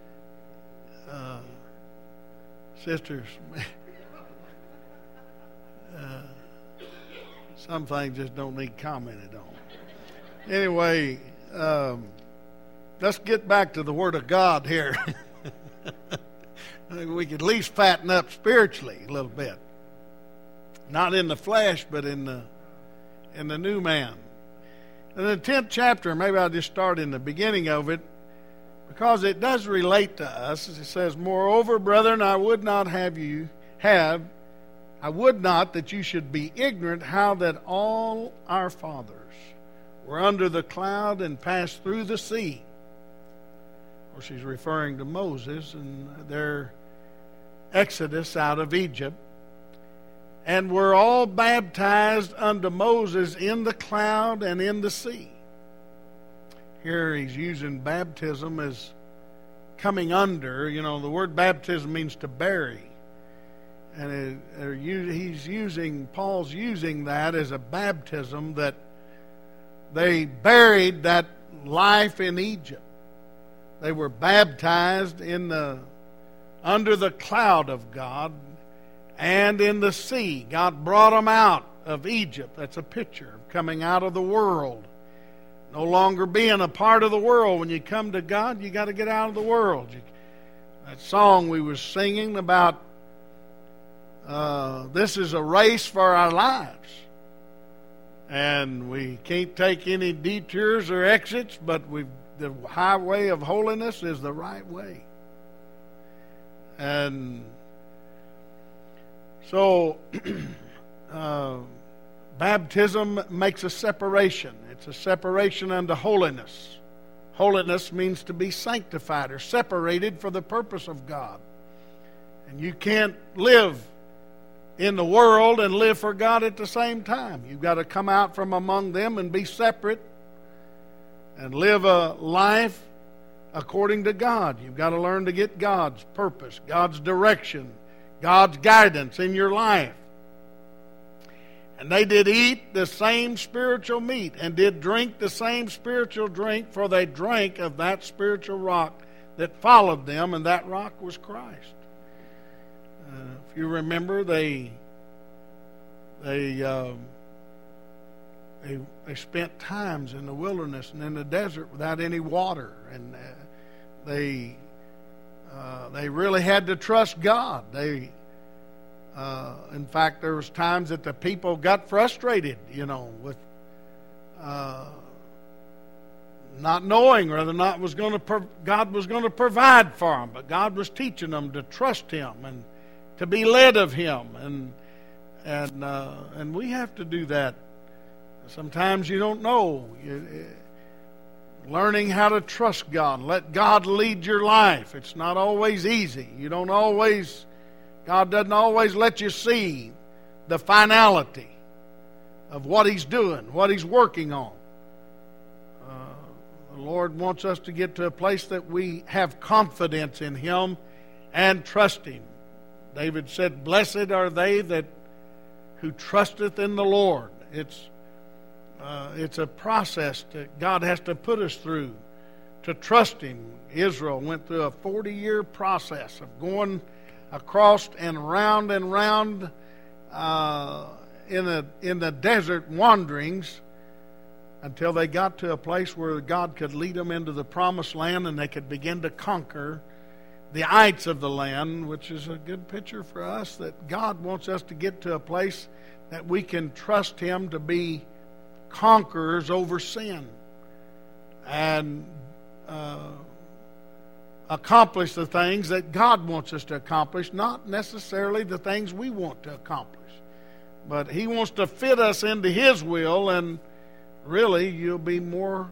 sisters, uh, some things just don't need commented on. Anyway, um, let's get back to the Word of God here. We could at least fatten up spiritually a little bit. Not in the flesh, but in the in the new man. In the tenth chapter, maybe I'll just start in the beginning of it, because it does relate to us. It says, "Moreover, brethren, I would not have you have, I would not that you should be ignorant how that all our fathers were under the cloud and passed through the sea." Of course, he's referring to Moses and their exodus out of Egypt. "And were all baptized unto Moses in the cloud and in the sea." Here he's using baptism as coming under. You know, the word baptism means to bury. And it, he's using, Paul's using that as a baptism, that they buried that life in Egypt. They were baptized in the under the cloud of God and in the sea. God brought them out of Egypt. That's a picture of coming out of the world. No longer being a part of the world. When you come to God, you got to get out of the world. You, that song we were singing about, uh, this is a race for our lives. And we can't take any detours or exits, but we've, the highway of holiness is the right way. And so, uh, baptism makes a separation. It's a separation unto holiness. Holiness means to be sanctified or separated for the purpose of God. And you can't live in the world and live for God at the same time. You've got to come out from among them and be separate and live a life according to God. You've got to learn to get God's purpose, God's direction, God's guidance in your life. And they did eat the same spiritual meat, and did drink the same spiritual drink, for they drank of that spiritual rock that followed them, and that rock was Christ. Uh, if you remember, they they, uh, they they spent times in the wilderness and in the desert without any water, and uh, they uh, they really had to trust God. They Uh, in fact, there was times that the people got frustrated, you know, with uh, not knowing whether or not was going to pro- God was going to provide for them. But God was teaching them to trust Him and to be led of Him, and and uh, and we have to do that. Sometimes you don't know. You, learning how to trust God, let God lead your life. It's not always easy. You don't always. God doesn't always let you see the finality of what He's doing, what He's working on. Uh, the Lord wants us to get to a place that we have confidence in Him and trust Him. David said, "Blessed are they that who trusteth in the Lord." It's uh, it's a process that God has to put us through to trust Him. Israel went through a forty-year process of going across and round and round uh, in the in the desert wanderings until they got to a place where God could lead them into the promised land, and they could begin to conquer the ites of the land, which is a good picture for us, that God wants us to get to a place that we can trust Him to be conquerors over sin and uh, accomplish the things that God wants us to accomplish, not necessarily the things we want to accomplish. But He wants to fit us into His will, and really you'll be more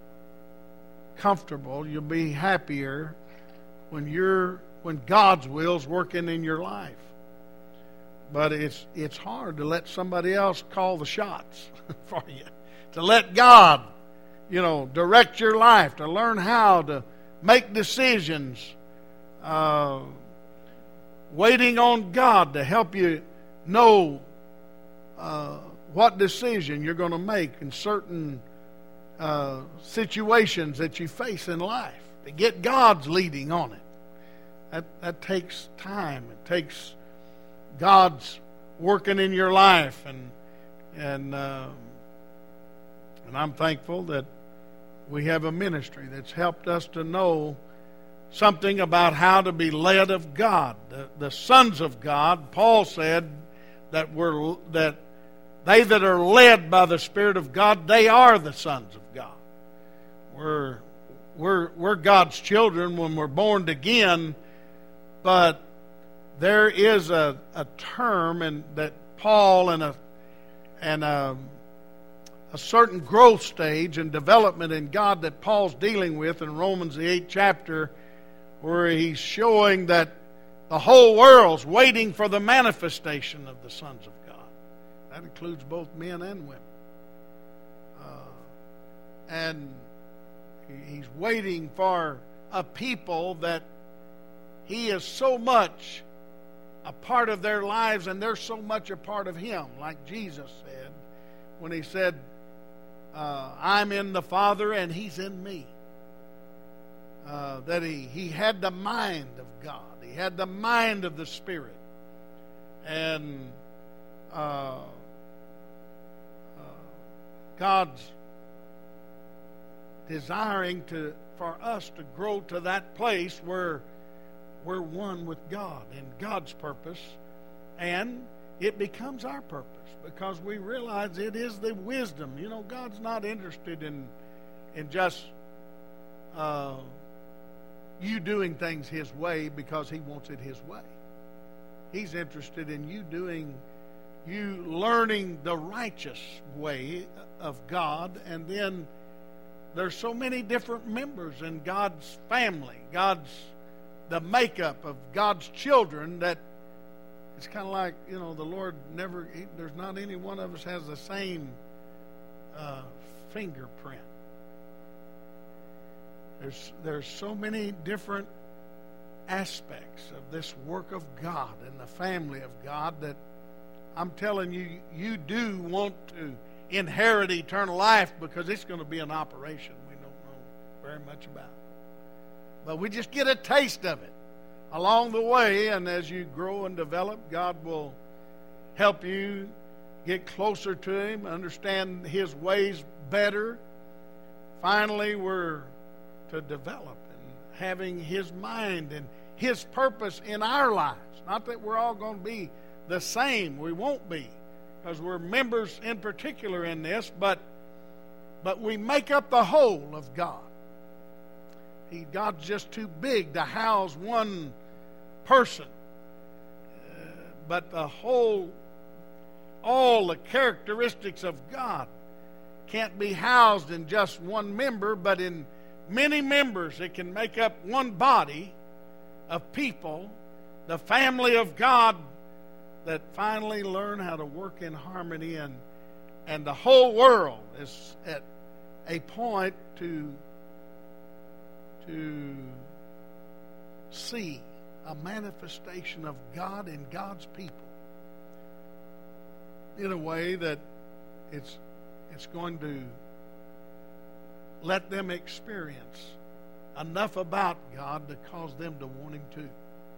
comfortable, you'll be happier when you're when God's will's working in your life. But it's it's hard to let somebody else call the shots for you. To let God, you know, direct your life, to learn how to make decisions, uh, waiting on God to help you know uh, what decision you're going to make in certain uh, situations that you face in life. To get God's leading on it. That, that takes time. It takes God's working in your life, and and uh, and I'm thankful that we have a ministry that's helped us to know something about how to be led of God. The, the sons of God, Paul said that we're that they that are led by the Spirit of God, they are the sons of God. We're we're we're God's children when we're born again, but there is a, a term and that Paul and a and a a certain growth stage and development in God that Paul's dealing with in Romans the eighth chapter, where he's showing that the whole world's waiting for the manifestation of the sons of God. That includes both men and women. Uh, and he's waiting for a people that He is so much a part of their lives, and they're so much a part of Him, like Jesus said when He said, Uh, I'm in the Father and He's in me. Uh, that he, he had the mind of God. He had the mind of the Spirit. And uh, uh, God's desiring to for us to grow to that place where we're one with God and God's purpose, and it becomes our purpose because we realize it is the wisdom. You know, God's not interested in in just uh, you doing things His way because He wants it His way. He's interested in you doing, you learning the righteous way of God, and then there's so many different members in God's family, God's the makeup of God's children, that it's kind of like, you know, the Lord never, he, there's not any one of us has the same uh, fingerprint. There's there's so many different aspects of this work of God and the family of God that I'm telling you, you do want to inherit eternal life, because it's going to be an operation we don't know very much about. But we just get a taste of it along the way, and as you grow and develop, God will help you get closer to Him, understand His ways better. Finally, we're to develop and having His mind and His purpose in our lives. Not that we're all going to be the same. We won't be, because we're members in particular in this, but but we make up the whole of God. He, God's just too big to house one person. Uh, but the whole, all the characteristics of God can't be housed in just one member, but in many members. It can make up one body of people, the family of God, that finally learn how to work in harmony, and and the whole world is at a point to to see a manifestation of God in God's people in a way that it's it's going to let them experience enough about God to cause them to want Him too.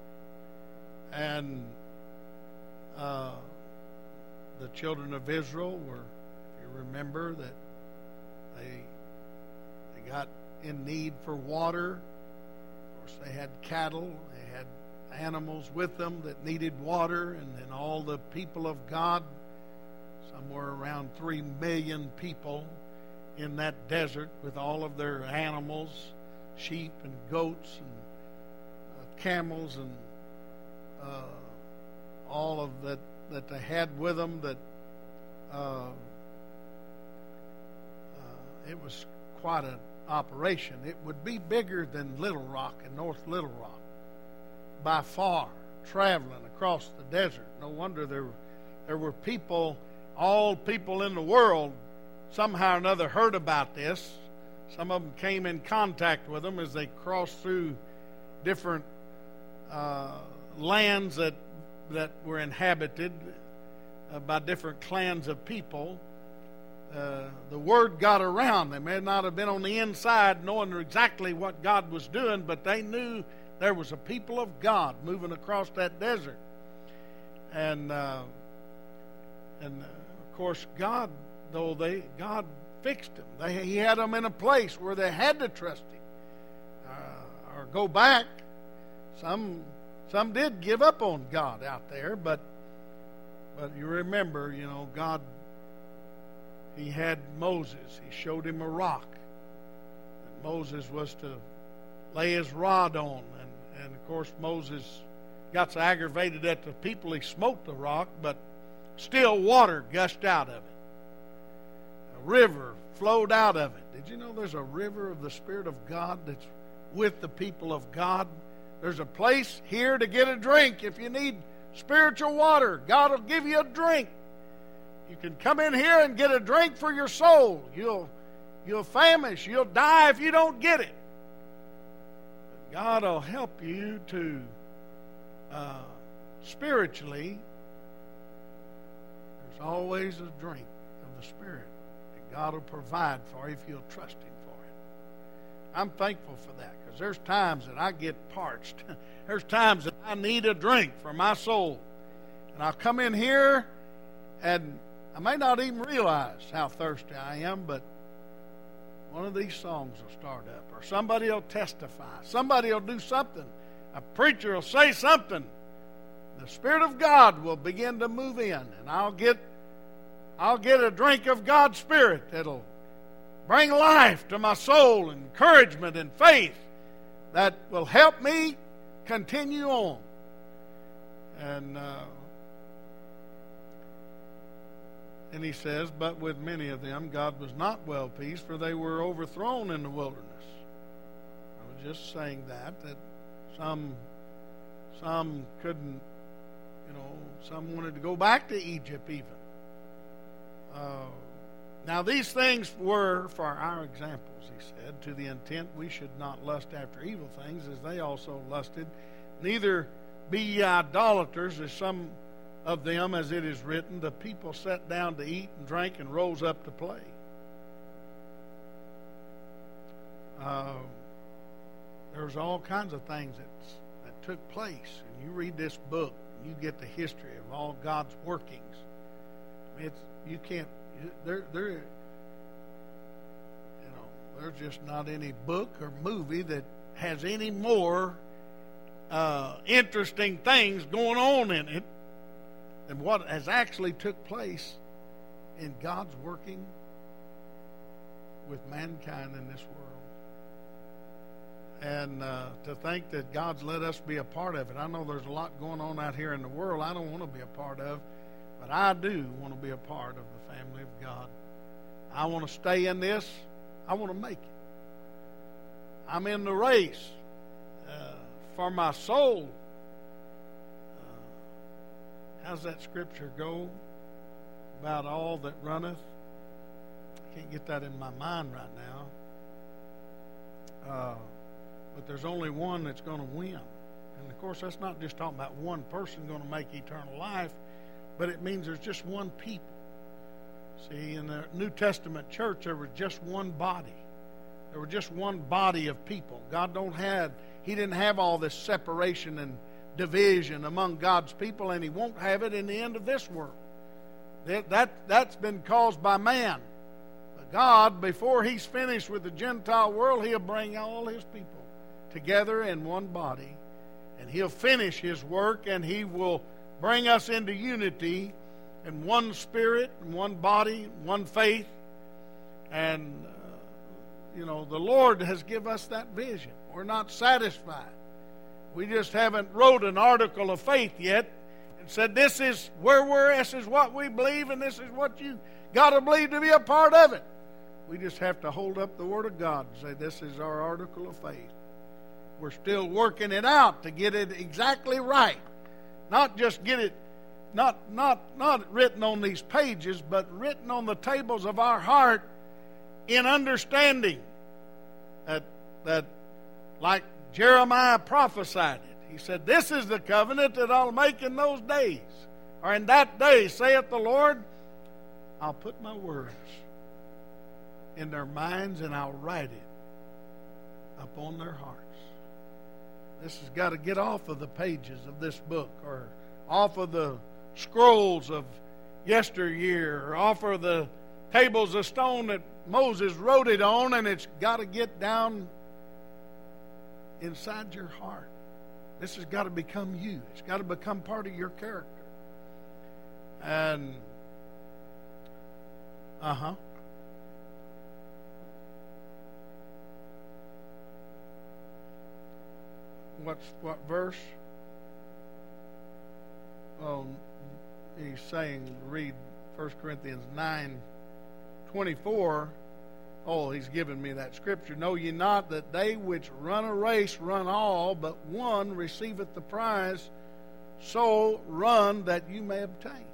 And uh, the children of Israel were, if you remember, that they they got in need for water. Of course, they had cattle, they had animals with them that needed water, and then all the people of God, somewhere around three million people in that desert with all of their animals, sheep and goats and uh, camels and uh, all of that that they had with them. That uh, uh, it was quite an operation. It would be bigger than Little Rock and North Little Rock by far, traveling across the desert. No wonder there there were people, all people in the world, somehow or another heard about this. Some of them came in contact with them as they crossed through different uh, lands that that were inhabited uh, by different clans of people. Uh, the word got around. They may not have been on the inside knowing exactly what God was doing, but they knew there was a people of God moving across that desert. And uh, and uh, of course, God, though they God fixed them. They, he had them in a place where they had to trust Him uh, or go back. Some some did give up on God out there, but but you remember, you know, God. He had Moses. He showed him a rock that Moses was to lay his rod on. And, and of course, Moses got so aggravated at the people, he smote the rock, but still water gushed out of it. A river flowed out of it. Did you know there's a river of the Spirit of God that's with the people of God? There's a place here to get a drink. If you need spiritual water, God will give you a drink. You can come in here and get a drink for your soul. You'll you'll famish. You'll die if you don't get it. But God will help you to uh, spiritually. There's always a drink of the Spirit that God will provide for you if you'll trust Him for it. I'm thankful for that, because there's times that I get parched. There's times that I need a drink for my soul. And I'll come in here and I may not even realize how thirsty I am, but one of these songs will start up, or somebody will testify. Somebody will do something. A preacher will say something. The Spirit of God will begin to move in, and I'll get, I'll get a drink of God's Spirit that'll bring life to my soul, and encouragement and faith that will help me continue on. And uh, And he says, but with many of them God was not well pleased, for they were overthrown in the wilderness. I was just saying that, that some some couldn't, you know, some wanted to go back to Egypt even. Uh, now these things were for our examples, he said, to the intent we should not lust after evil things, as they also lusted Neither be ye idolaters, as some of them, as it is written, the people sat down to eat and drink and rose up to play. Uh, there's all kinds of things that's, that took place. And you read this book, and you get the history of all God's workings. It's you can't there there you know there's just not any book or movie that has any more uh, interesting things going on in it than what has actually took place in God's working with mankind in this world. And uh, to think that God's let us be a part of it. I know there's a lot going on out here in the world I don't want to be a part of, but I do want to be a part of the family of God. I want to stay in this. I want to make it. I'm in the race uh, for my soul. Uh, how's that scripture go about all that runneth? I can't get that in my mind right now. Uh, but there's only one that's going to win. And of course, that's not just talking about one person going to make eternal life, but it means there's just one people. See, in the New Testament church, there was just one body. There was just one body of people. God don't have, He didn't have all this separation and division among God's people, and He won't have it in the end of this world. That, that, that's been caused by man. But God, before He's finished with the Gentile world, He'll bring all His people together in one body, and He'll finish His work, and He will bring us into unity in one spirit, in one body, one faith. And, uh, you know, the Lord has given us that vision. We're not satisfied. We just haven't wrote an article of faith yet and said, this is where we're, this is what we believe, and this is what you got to believe to be a part of it. We just have to hold up the Word of God and say, this is our article of faith. We're still working it out to get it exactly right. Not just get it, not, not, not written on these pages, but written on the tables of our heart in understanding that, that like Jeremiah prophesied it. He said, this is the covenant that I'll make in those days. Or in that day, saith the Lord, I'll put my words in their minds and I'll write it upon their hearts. This has got to get off of the pages of this book, or off of the scrolls of yesteryear, or off of the tables of stone that Moses wrote it on, and it's got to get down inside your heart. This has got to become you. It's got to become part of your character. And, uh-huh. What's what verse? Oh, he's saying, read First Corinthians nine twenty-four. Oh, he's given me that scripture. Know ye not that they which run a race run all, but one receiveth the prize? So run that you may obtain.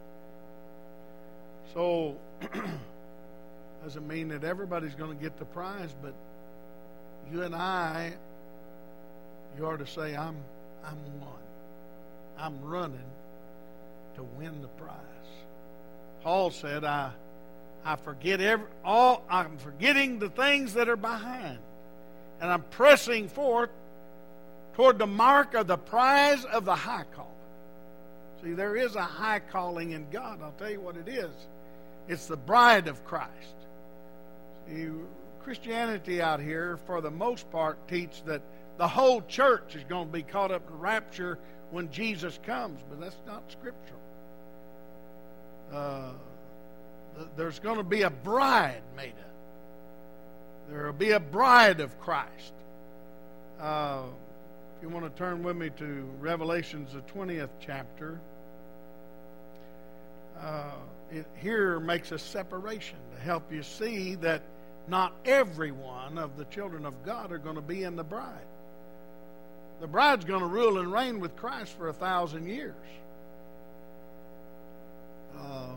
So, doesn't mean that everybody's going to get the prize, but you and I, you are to say, I'm, I'm one. I'm running to win the prize. Paul said, I, I forget every, all, I'm forgetting the things that are behind, and I'm pressing forth toward the mark of the prize of the high calling. See, there is a high calling in God. I'll tell you what it is. It's the bride of Christ. See, Christianity out here, for the most part, teach that the whole church is going to be caught up in rapture when Jesus comes, but that's not scriptural. Uh, there's going to be a bride made up. There will be a bride of Christ. Uh, if you want to turn with me to Revelations, the twentieth chapter, uh, it here makes a separation to help you see that not every one of the children of God are going to be in the bride. The bride's going to rule and reign with Christ for a thousand years. Uh,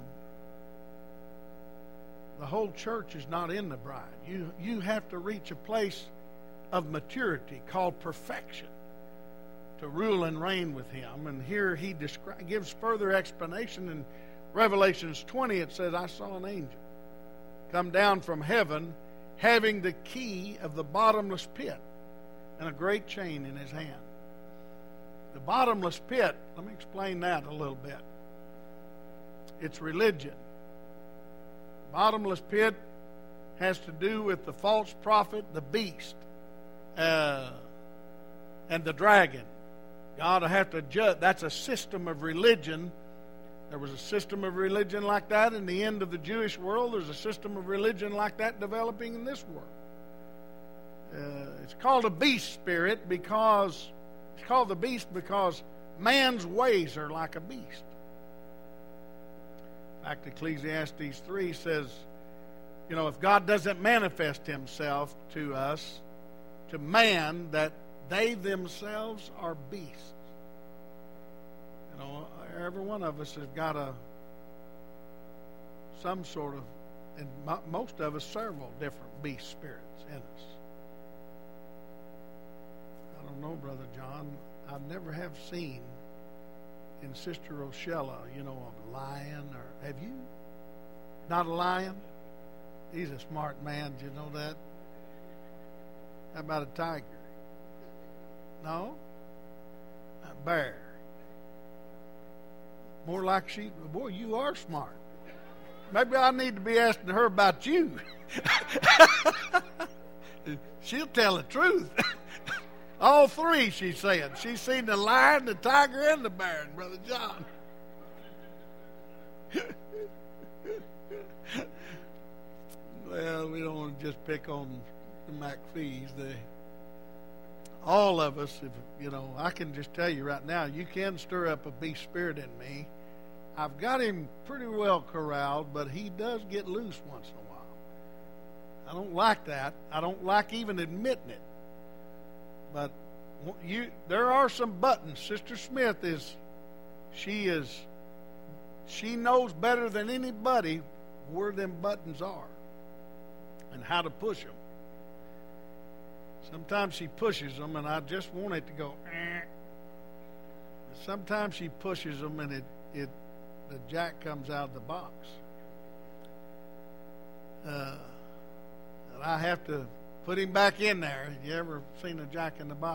the whole church is not in the bride. You, you have to reach a place of maturity called perfection to rule and reign with him. And here he descri- gives further explanation. In Revelations twenty, it says, I saw an angel come down from heaven, having the key of the bottomless pit and a great chain in his hand. The bottomless pit, let me explain that a little bit. It's religion. Bottomless pit has to do with the false prophet, the beast, uh, and the dragon. God will have to judge. That's a system of religion. There was a system of religion like that in the end of the Jewish world. There's a system of religion like that developing in this world. Uh, it's called a beast spirit because it's called the beast because man's ways are like a beast. In fact, Ecclesiastes three says, you know, if God doesn't manifest himself to us, to man, that they themselves are beasts. You know, every one of us has got a some sort of, and most of us, several different beast spirits in us. I don't know, Brother John. I never have seen in Sister Rochella, you know, a lion, or have you? Not a lion? He's a smart man. Do you know that? How about a tiger? No? A bear. More like she, boy, you are smart. Maybe I need to be asking her about you. She'll tell the truth. All three, she's saying. She's seen the lion, the tiger, and the bear, Brother John. Well, we don't want to just pick on the McPhees. They, all of us, if, you know, I can just tell you right now, you can stir up a beast spirit in me. I've got him pretty well corralled, but he does get loose once in a while. I don't like that. I don't like even admitting it. But you, there are some buttons. Sister Smith is, she is, she knows better than anybody where them buttons are and how to push them. Sometimes she pushes them, and I just want it to go. Eh. Sometimes she pushes them, and it, it, the jack comes out of the box. Uh, and I have to put him back in there. You ever seen a jack in the box?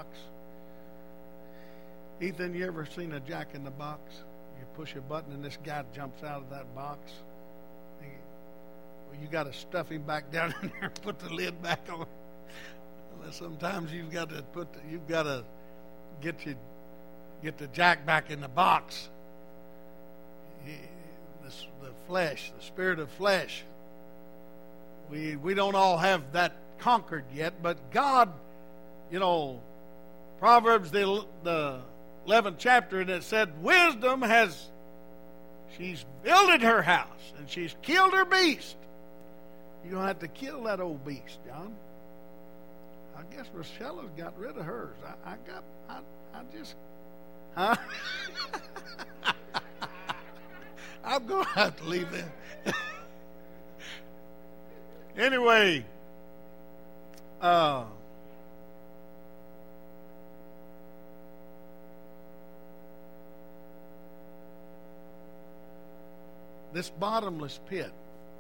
Ethan, you ever seen a jack in the box? You push a button, and this guy jumps out of that box. He, well, you got to stuff him back down in there and put the lid back on. Sometimes you've got to put, the, you've got to get you, get the jack back in the box. He, this, the flesh, the spirit of flesh. We we don't all have that conquered yet, but God, you know, Proverbs the the eleventh chapter, and it said, wisdom has, she's builded her house and she's killed her beast. You don't have to kill that old beast, John. I guess Rochella's got rid of hers. I, I got, I, I just, huh? I'm going to have to leave that. Anyway, uh, this bottomless pit,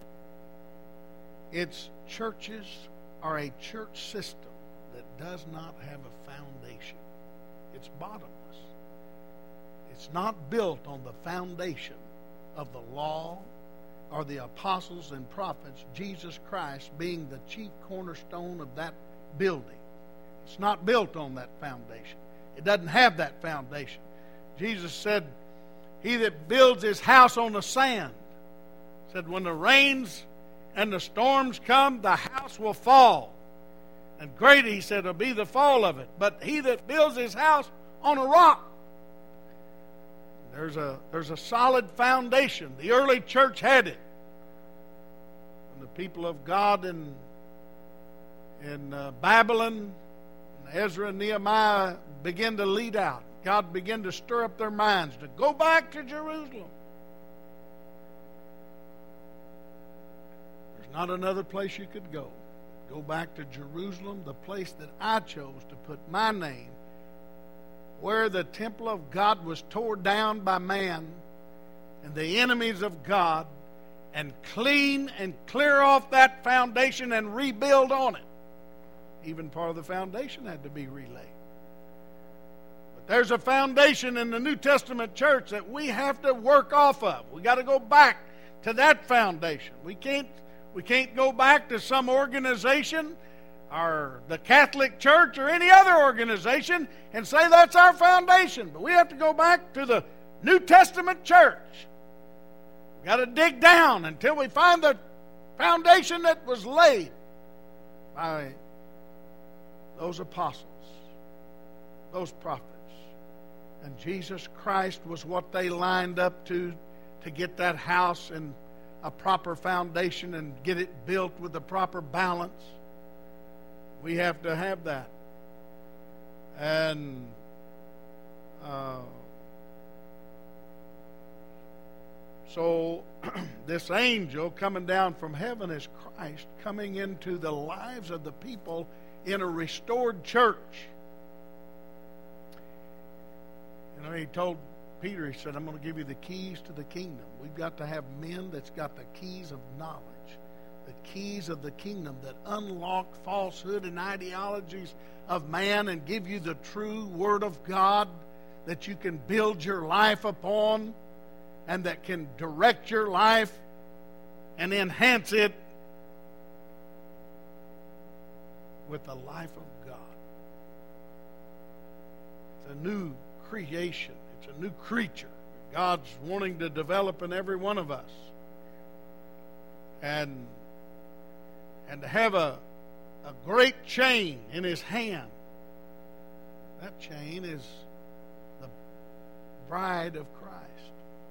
its churches are a church system that does not have a foundation. It's bottomless. It's not built on the foundation of the law or the apostles and prophets, Jesus Christ being the chief cornerstone of that building. It's not built on that foundation. It doesn't have that foundation. Jesus said, he that builds his house on the sand, said when the rains and the storms come, the house will fall. And great, he said, will be the fall of it. But he that builds his house on a rock. There's a, there's a solid foundation. The early church had it. And the people of God in, in uh, Babylon, and Ezra and Nehemiah began to lead out. God began to stir up their minds to go back to Jerusalem. There's not another place you could go. Go back to Jerusalem, the place that I chose to put my name where the temple of God was torn down by man and the enemies of God, and clean and clear off that foundation and rebuild on it. Even part of the foundation had to be relaid. But there's a foundation in the New Testament church that we have to work off of. We got to go back to that foundation. We can't we can't go back to some organization or the Catholic Church or any other organization and say that's our foundation. But we have to go back to the New Testament church. We've got to dig down until we find the foundation that was laid by those apostles, those prophets. And Jesus Christ was what they lined up to to get that house in a proper foundation and get it built with the proper balance. We have to have that. And uh, so this angel coming down from heaven is Christ coming into the lives of the people in a restored church. You know, he told Peter, he said, I'm going to give you the keys to the kingdom. We've got to have men that's got the keys of knowledge, the keys of the kingdom that unlock falsehood and ideologies of man and give you the true Word of God that you can build your life upon and that can direct your life and enhance it with the life of God. It's a new creation. It's a new creature. God's wanting to develop in every one of us. And and to have a, a great chain in his hand. That chain is the bride of Christ.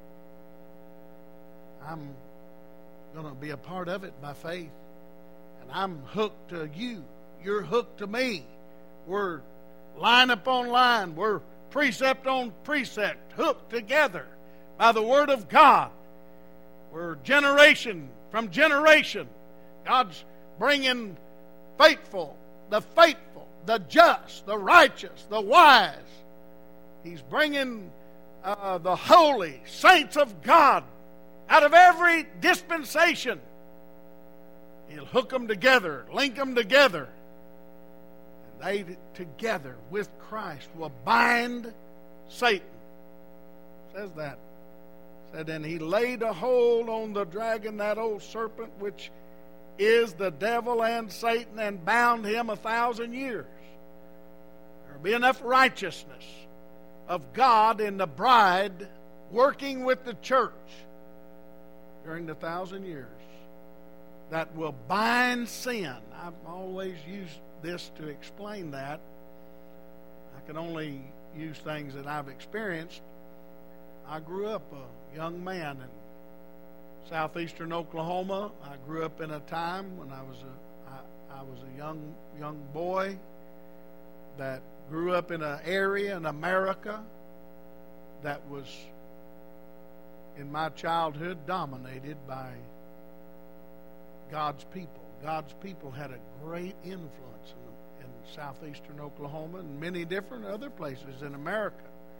I'm going to be a part of it by faith. And I'm hooked to you. You're hooked to me. We're line upon line. We're precept on precept, hooked together by the Word of God. We're generation from generation. God's bringing faithful, the faithful, the just, the righteous, the wise. He's bringing uh, the holy saints of God out of every dispensation. He'll hook them together, link them together. They together with Christ will bind Satan. It says that. It said, and he laid a hold on the dragon, that old serpent, which is the devil and Satan, and bound him a thousand years. There will be enough righteousness of God in the bride working with the church during the thousand years that will bind sin. I've always used this to explain that. I can only use things that I've experienced. I grew up a young man in southeastern Oklahoma. I grew up in a time when I was a I, I was a young young boy that grew up in an area in America that was in my childhood dominated by God's people. God's people had a great influence in, in southeastern Oklahoma and many different other places in America.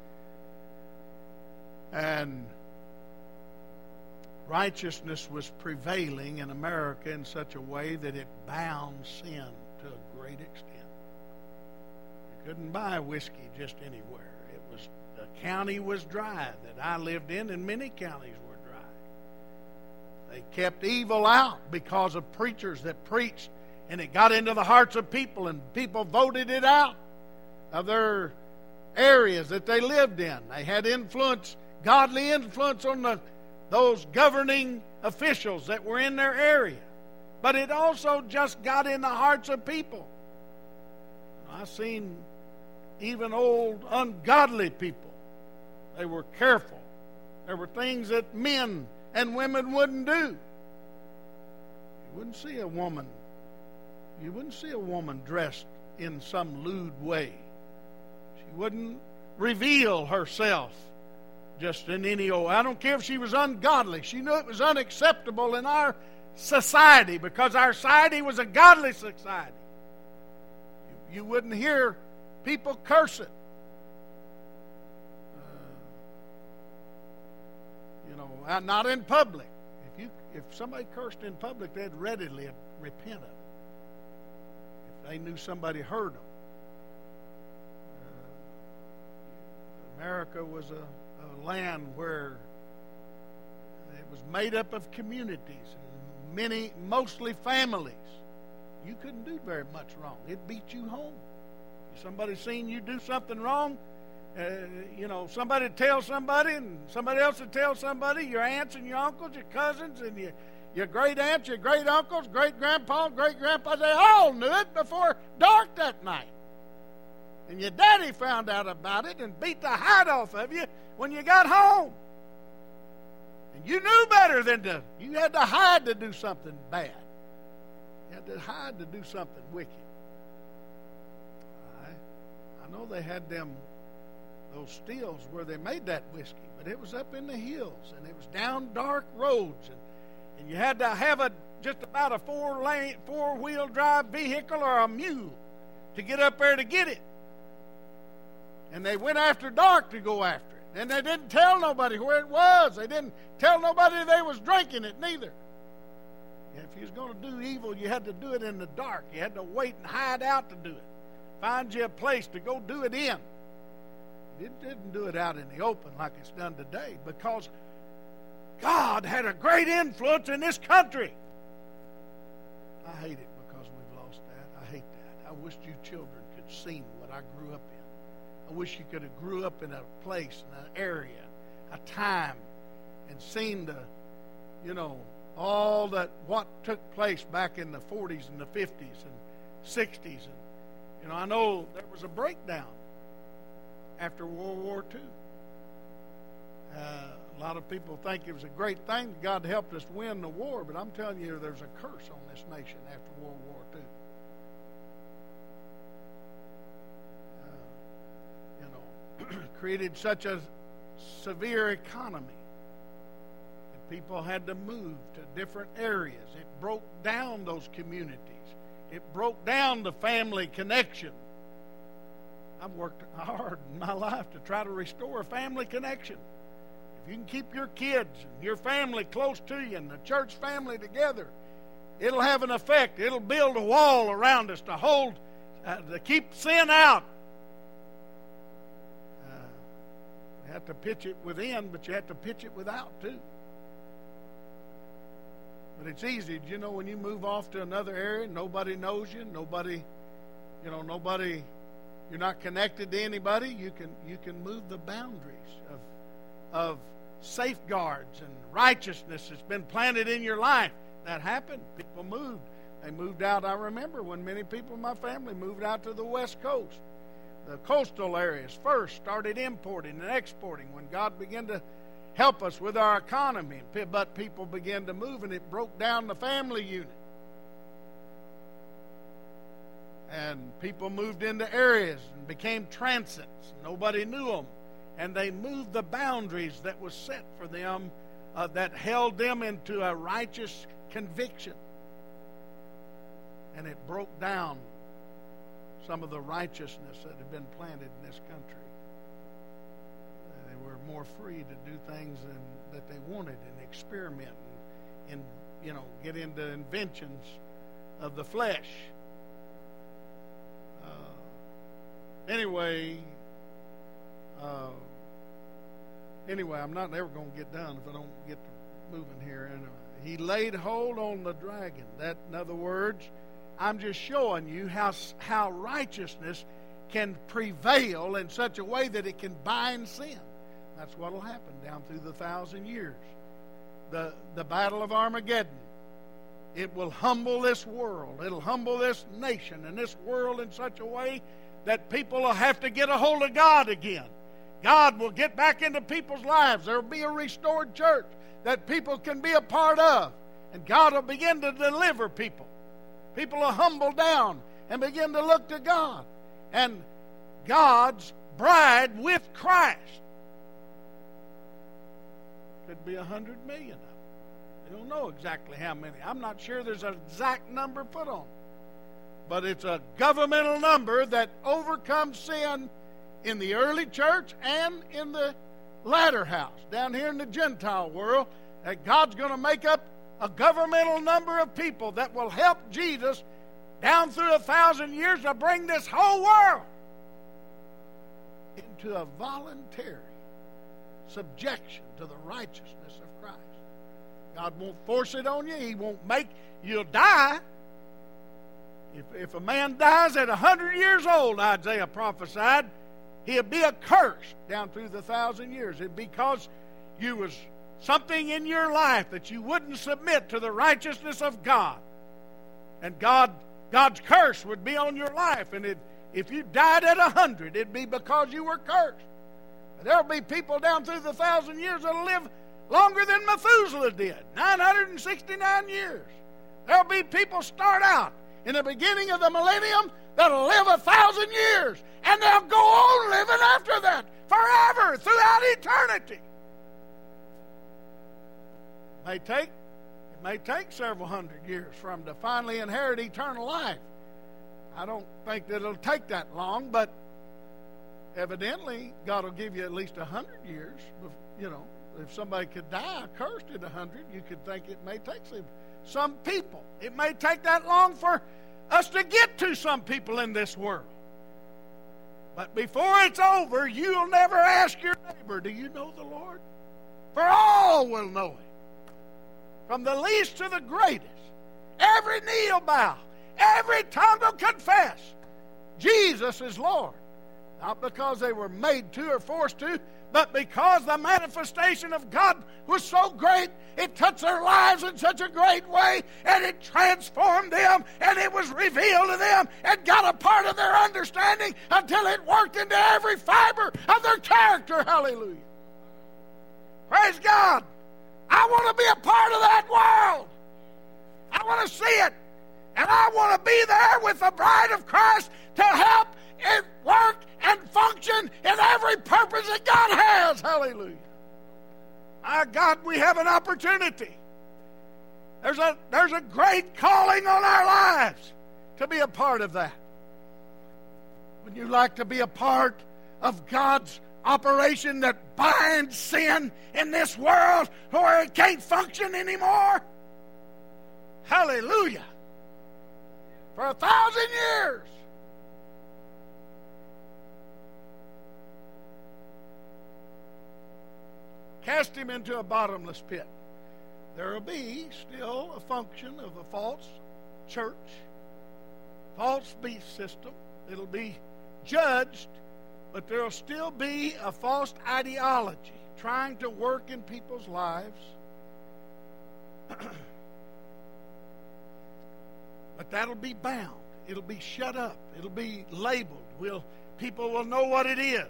And righteousness was prevailing in America in such a way that it bound sin to a great extent. You couldn't buy whiskey just anywhere. It was the county was dry that I lived in, and many counties were dry. They kept evil out because of preachers that preached, and it got into the hearts of people, and people voted it out of their areas that they lived in. They had influence, godly influence on the those governing officials that were in their area. But it also just got in the hearts of people. I've seen even old ungodly people. They were careful. There were things that men and women wouldn't do. You wouldn't see a woman. You wouldn't see a woman dressed in some lewd way. She wouldn't reveal herself just in any old. I don't care if she was ungodly. She knew it was unacceptable in our society because our society was a godly society. You, you wouldn't hear people curse it. uh, not in public. If you if somebody cursed in public, they'd readily repent of it. If they knew somebody heard them. Uh, America was a, a land where it was made up of communities, and many, mostly families. You couldn't do very much wrong. It beat you home. If somebody seen you do something wrong, uh, you know, somebody tell somebody, and somebody else would tell somebody, your aunts and your uncles, your cousins, and your, your great aunts, your great uncles, great grandpa, great grandpa, they all knew it before dark that night. And your daddy found out about it and beat the hide off of you when you got home. And you knew better than to, you had to hide to do something bad. You had to hide to do something wicked. I, I know they had them, those stills where they made that whiskey, but it was up in the hills, and it was down dark roads, and, and you had to have a just about a four lane, four wheel drive vehicle or a mule to get up there to get it. And they went after dark to go after it. And they didn't tell nobody where it was. They didn't tell nobody they was drinking it neither. If you was going to do evil, you had to do it in the dark. You had to wait and hide out to do it. Find you a place to go do it in. It didn't do it out in the open like it's done today, because God had a great influence in this country. I hate it because we've lost that. I hate that. I wish you children could see what I grew up in. I wish you could have grew up in a place, in an area, a time, and seen the, you know, all that, what took place back in the forties and the fifties and sixties. And, you know, I know there was a breakdown after World War Two. Uh, a lot of people think it was a great thing that God helped us win the war, but I'm telling you, there's a curse on this nation after World War Two. Created such a severe economy that people had to move to different areas. It broke down those communities. It broke down the family connection. I've worked hard in my life to try to restore a family connection. If you can keep your kids and your family close to you and the church family together, it'll have an effect. It'll build a wall around us to hold, uh, to keep sin out. You have to pitch it within, but you have to pitch it without too. But it's easy, you know, when you move off to another area, nobody knows you, nobody, you know, nobody, you're not connected to anybody. You can you can move the boundaries of of safeguards and righteousness that's been planted in your life. That happened. People moved. They moved out. I remember when many people in my family moved out to the West Coast. The coastal areas first started importing and exporting when God began to help us with our economy. But people began to move, and it broke down the family unit. And people moved into areas and became transits. Nobody knew them. And they moved the boundaries that was set for them, uh, that held them into a righteous conviction. And it broke down some of the righteousness that had been planted in this country. They were more free to do things than, that they wanted and experiment and, and, you know, get into inventions of the flesh. Uh, anyway, uh, anyway, I'm not ever going to get done if I don't get to moving here. And uh, he laid hold on the dragon. That, in other words, I'm just showing you how how righteousness can prevail in such a way that it can bind sin. That's what will happen down through the thousand years. The, the battle of Armageddon. It will humble this world. It'll humble this nation and this world in such a way that people will have to get a hold of God again. God will get back into people's lives. There will be a restored church that people can be a part of. And God will begin to deliver people. People will humble down and begin to look to God. And God's bride with Christ. Could be a hundred million of them. They don't know exactly how many. I'm not sure there's an exact number put on. But it's a governmental number that overcomes sin in the early church and in the latter house down here in the Gentile world, that God's going to make up a governmental number of people that will help Jesus down through a thousand years to bring this whole world into a voluntary subjection to the righteousness of Christ. God won't force it on you. He won't make you'll die. If, if a man dies at a hundred years old, Isaiah prophesied, he'll be accursed down through the thousand years. It's because you was something in your life that you wouldn't submit to the righteousness of God. And God, God's curse would be on your life. And it, if you died at a hundred, it'd be because you were cursed. There'll be people down through the thousand years that'll live longer than Methuselah did, nine hundred sixty-nine years. There'll be people start out in the beginning of the millennium that'll live a thousand years, and they'll go on living after that forever, throughout eternity. It may take, it may take several hundred years for them to finally inherit eternal life. I don't think that it'll take that long, but evidently God will give you at least a hundred years. You know, if somebody could die cursed at a hundred, you could think it may take some, some people. It may take that long for us to get to some people in this world. But before it's over, you'll never ask your neighbor, do you know the Lord? For all will know Him. From the least to the greatest. Every knee will bow. Every tongue will confess. Jesus is Lord. Not because they were made to or forced to, but because the manifestation of God was so great, it touched their lives in such a great way, and it transformed them, and it was revealed to them, and got a part of their understanding until it worked into every fiber of their character. Hallelujah. Praise God. I want to be a part of that world. I want to see it. And I want to be there with the bride of Christ to help it work and function in every purpose that God has. Hallelujah. My God, we have an opportunity. There's a, there's a great calling on our lives to be a part of that. Would you like to be a part of God's operation that binds sin in this world where it can't function anymore? Hallelujah. For a thousand years. Cast him into a bottomless pit. There will be still a function of a false church, false beast system. It'll be judged, but there will still be a false ideology trying to work in people's lives. But that'll be bound. It'll be shut up. It'll be labeled. We'll, people will know what it is.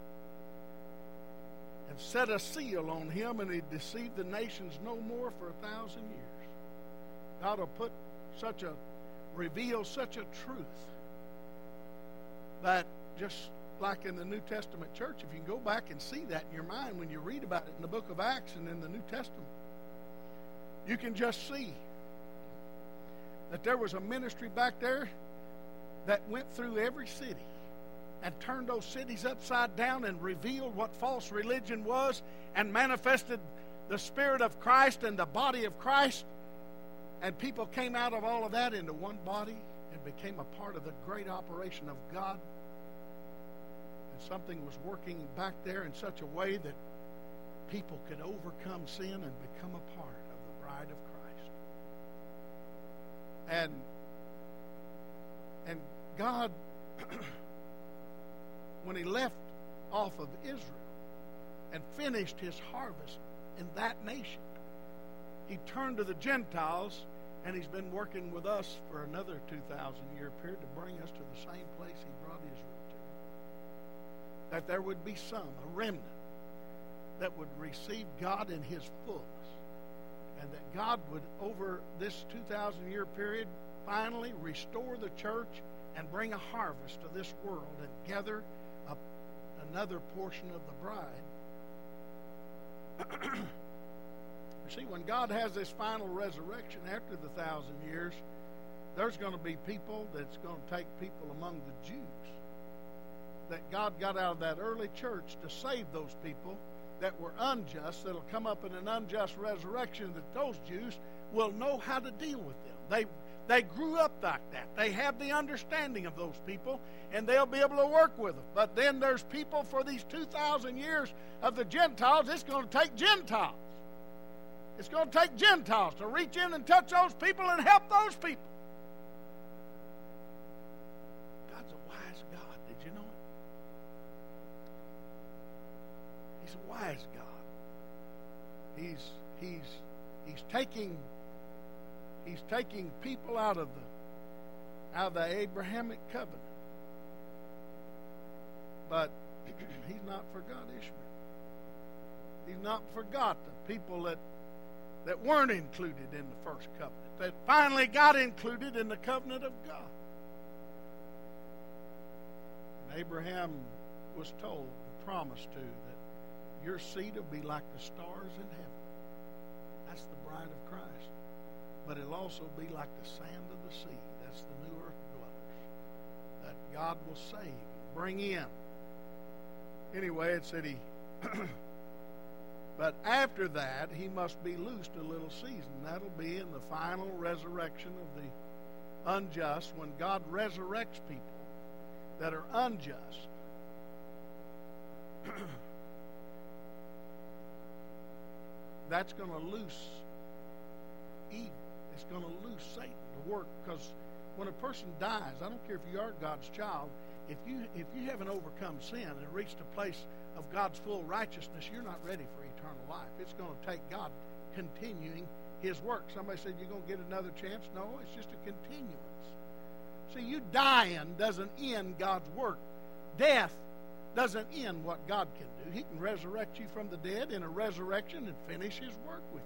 And set a seal on him, and he deceived the nations no more for a thousand years. God will put such a, reveal such a truth that just like in the New Testament church, if you can go back and see that in your mind when you read about it in the book of Acts and in the New Testament, you can just see that there was a ministry back there that went through every city and turned those cities upside down and revealed what false religion was and manifested the Spirit of Christ and the body of Christ. And people came out of all of that into one body and became a part of the great operation of God. And something was working back there in such a way that people could overcome sin and become a part of the bride of Christ. And and God, when He left off of Israel and finished His harvest in that nation, He turned to the Gentiles, and He's been working with us for another two thousand year period to bring us to the same place He brought Israel to. That there would be some, a remnant, that would receive God in His fullness. And that God would, over this two thousand year period, finally restore the church and bring a harvest to this world and gather a, another portion of the bride. You see, when God has this final resurrection after the thousand years, there's going to be people that's going to take people among the Jews that God got out of that early church to save those people that were unjust, that'll come up in an unjust resurrection, that those Jews will know how to deal with them. They They grew up like that. They have the understanding of those people, and they'll be able to work with them. But then there's people for these two thousand years of the Gentiles. It's going to take Gentiles. It's going to take Gentiles to reach in and touch those people and help those people. God's a wise God. Did you know it? He's a wise God. He's he's he's taking He's taking people out of the out of the Abrahamic covenant. But he's not forgot Ishmael. He's not forgot the people that, that weren't included in the first covenant, that finally got included in the covenant of God. And Abraham was told, promised to, that your seed will be like the stars in heaven. That's the bride of Christ. But it'll also be like the sand of the sea. That's the new earth dwellers that God will save, bring in. Anyway, it said he, but after that, he must be loosed a little season. That'll be in the final resurrection of the unjust, when God resurrects people that are unjust. That's going to loose evil. It's going to loose Satan to work, because when a person dies, I don't care if you are God's child, if you if you haven't overcome sin and reached a place of God's full righteousness, you're not ready for eternal life. It's going to take God continuing his work. Somebody said, you're going to get another chance? No, it's just a continuance. See, you dying doesn't end God's work. Death doesn't end what God can do. He can resurrect you from the dead in a resurrection and finish his work with you.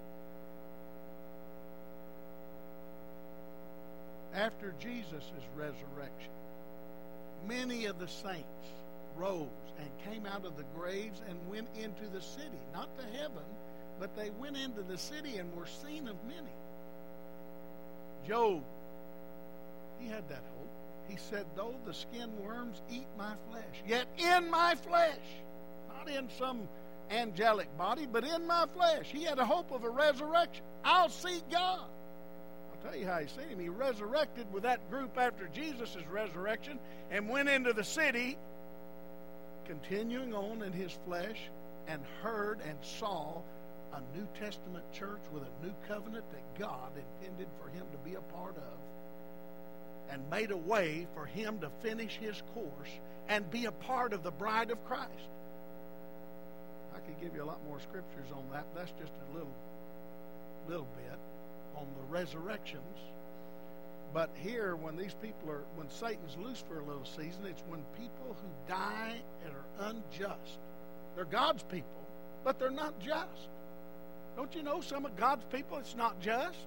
After Jesus' resurrection, many of the saints rose and came out of the graves and went into the city. Not to heaven, but they went into the city and were seen of many. Job, he had that hope. He said, though the skin worms eat my flesh, yet in my flesh, not in some angelic body, but in my flesh. He had a hope of a resurrection. I'll see God. I'll tell you how he seen him. He resurrected with that group after Jesus' resurrection and went into the city, continuing on in his flesh, and heard and saw a New Testament church with a new covenant that God intended for him to be a part of, and made a way for him to finish his course and be a part of the bride of Christ. I could give you a lot more scriptures on that, but that's just a little, little bit on the resurrections. But here, when these people are, when Satan's loose for a little season, it's when people who die and are unjust. They're God's people, but they're not just. Don't you know some of God's people, it's not just?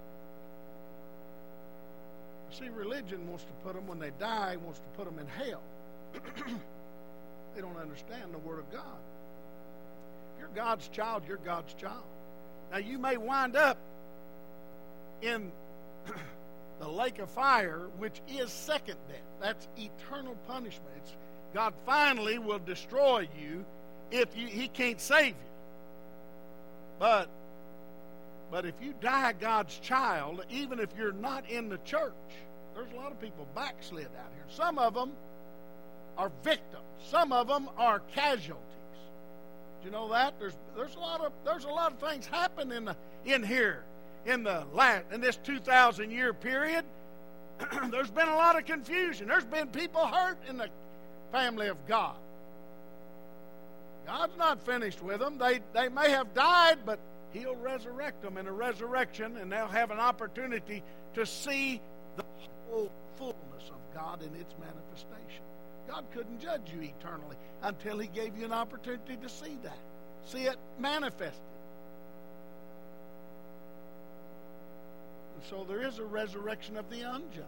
See, religion wants to put them, when they die, wants to put them in hell. They don't understand the Word of God. If you're God's child, you're God's child. Now, you may wind up in the lake of fire, which is second death. That's eternal punishment. It's, God finally will destroy you if you, he can't save you. But, but if you die God's child, even if you're not in the church, there's a lot of people backslid out here. Some of them are victims. Some of them are casualties. Do you know that? There's there's a lot of there's a lot of things happen in the in here in the last in this two thousand year period. There's been a lot of confusion. There's been people hurt in the family of God. God's not finished with them. They they may have died, but he'll resurrect them in a resurrection, and they'll have an opportunity to see the whole fullness of God in its manifestation. God couldn't judge you eternally until he gave you an opportunity to see that. See it manifested. And so there is a resurrection of the unjust.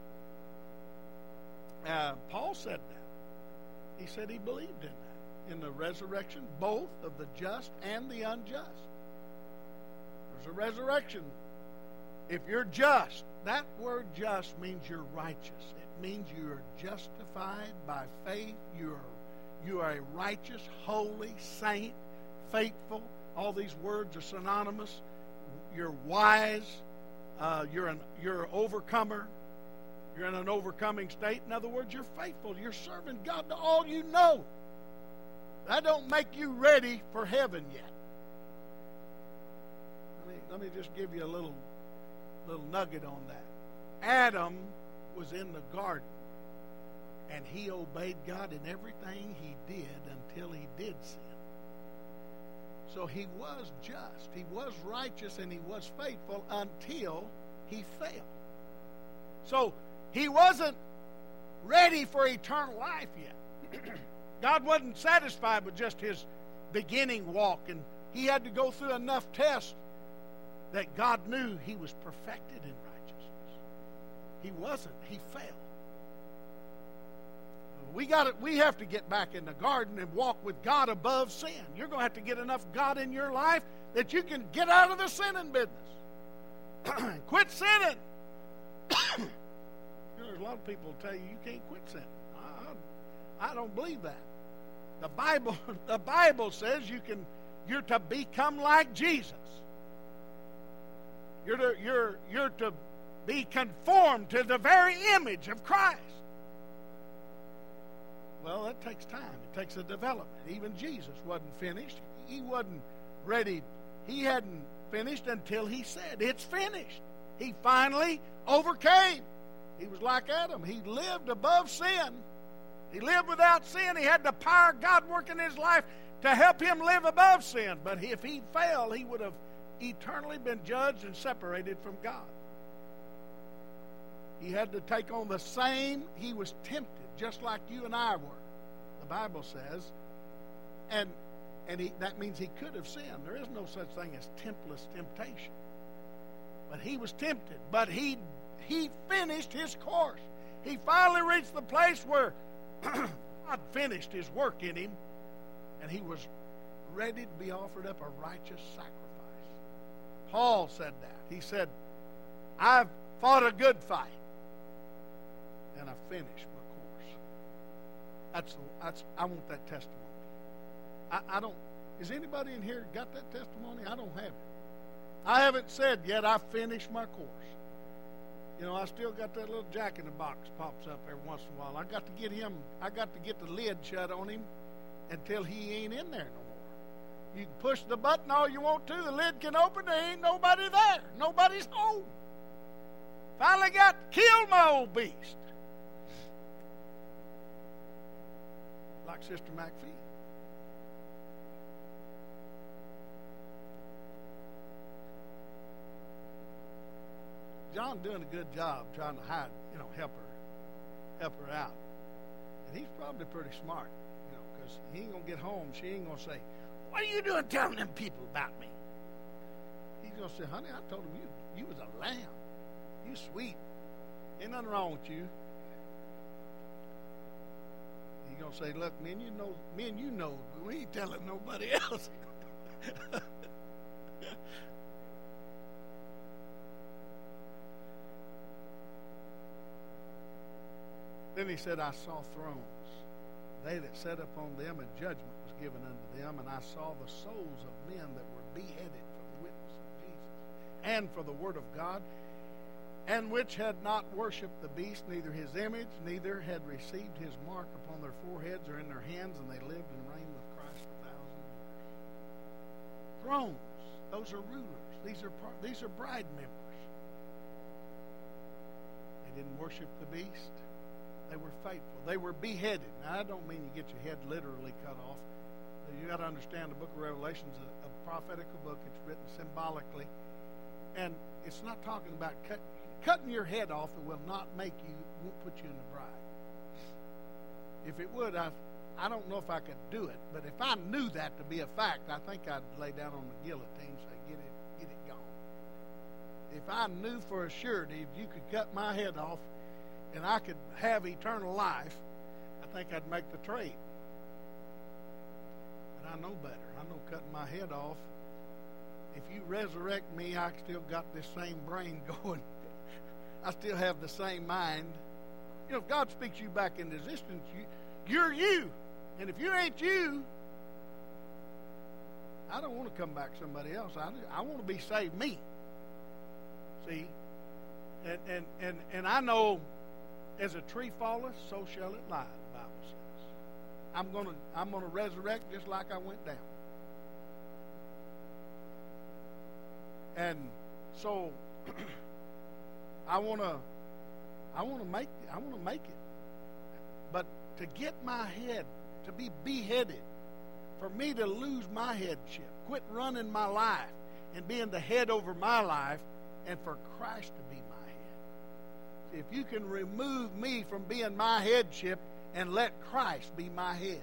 Uh, Paul said that. He said he believed in that. In the resurrection, both of the just and the unjust. There's a resurrection. If you're just, that word just means you're righteous. It means you are justified by faith. You're You are a righteous, holy, saint, faithful. All these words are synonymous. You're wise. Uh, you're an you're an overcomer. You're in an overcoming state. In other words, you're faithful. You're serving God to all you know. That don't make you ready for heaven yet. Let me, let me just give you a little, little nugget on that. Adam was in the garden, and he obeyed God in everything he did until he did sin. So he was just, he was righteous, and he was faithful until he fell. So he wasn't ready for eternal life yet. God wasn't satisfied with just his beginning walk, and he had to go through enough tests that God knew he was perfected in righteousness. He wasn't. He failed. We got to, we have to get back in the garden and walk with God above sin. You're going to have to get enough God in your life that you can get out of the sinning business. Quit sinning. You know, there's a lot of people who tell you you can't quit sinning. I, I don't believe that. The Bible, the Bible says you can. You're to become like Jesus. You're to, you're, you're to be conformed to the very image of Christ. Well, that takes time. It takes a development. Even Jesus wasn't finished. He wasn't ready. He hadn't finished until he said, it's finished. He finally overcame. He was like Adam. He lived above sin. He lived without sin. He had the power of God working in his life to help him live above sin. But if he failed, he would have eternally been judged and separated from God. He had to take on the same. He was tempted, just like you and I were, the Bible says. And and he, that means he could have sinned. There is no such thing as temptless temptation. But he was tempted. But he he finished his course. He finally reached the place where God finished his work in him, and he was ready to be offered up a righteous sacrifice. Paul said that. He said, I've fought a good fight, and I finished my course. That's, that's I want that testimony. I, I don't, has anybody in here got that testimony? I don't have it. I haven't said yet I finished my course. You know, I still got that little Jack in the Box pops up every once in a while. I got to get him, I got to get the lid shut on him until he ain't in there no more. You can push the button all you want to, the lid can open, there ain't nobody there. Nobody's home. Finally got killed my old beast. Like Sister McPhee. John's doing a good job trying to hide, you know, help her, help her out. And he's probably pretty smart, you know, because he ain't going to get home. She ain't going to say, what are you doing telling them people about me? He's going to say, honey, I told him you, you was a lamb. You sweet. Ain't nothing wrong with you. He's going to say, look, me and you know, me and you know, but we ain't telling nobody else. Then he said, I saw thrones. They that sat upon them, and judgment was given unto them. And I saw the souls of men that were beheaded for the witness of Jesus, and for the word of God, and which had not worshipped the beast, neither his image, neither had received his mark upon their foreheads or in their hands, and they lived and reigned with Christ a thousand years. Thrones, those are rulers. These are par- these are bride members. They didn't worship the beast. They were faithful. They were beheaded. Now, I don't mean you get your head literally cut off. You got to understand the book of Revelation is a, a prophetical book. It's written symbolically. And it's not talking about cut, cutting your head off. It will not make you, won't put you in the bride. If it would, I, I don't know if I could do it. But if I knew that to be a fact, I think I'd lay down on the guillotine and say, get it, get it gone. If I knew for a surety if you could cut my head off, and I could have eternal life, I think I'd make the trade. But I know better. I know cutting my head off. If you resurrect me, I still got this same brain going. I still have the same mind. You know, if God speaks you back into existence, you, you're you. And if you ain't you, I don't want to come back somebody else. I, I want to be saved me. See? And, and, and, and I know as a tree falleth, so shall it lie, the Bible says. I'm going to I'm going to resurrect just like I went down. And so I want to I want to make I want to make it. But to get my head to be beheaded, for me to lose my headship, quit running my life and being the head over my life, and for Christ to be my head. See, if you can remove me from being my headship and let Christ be my head,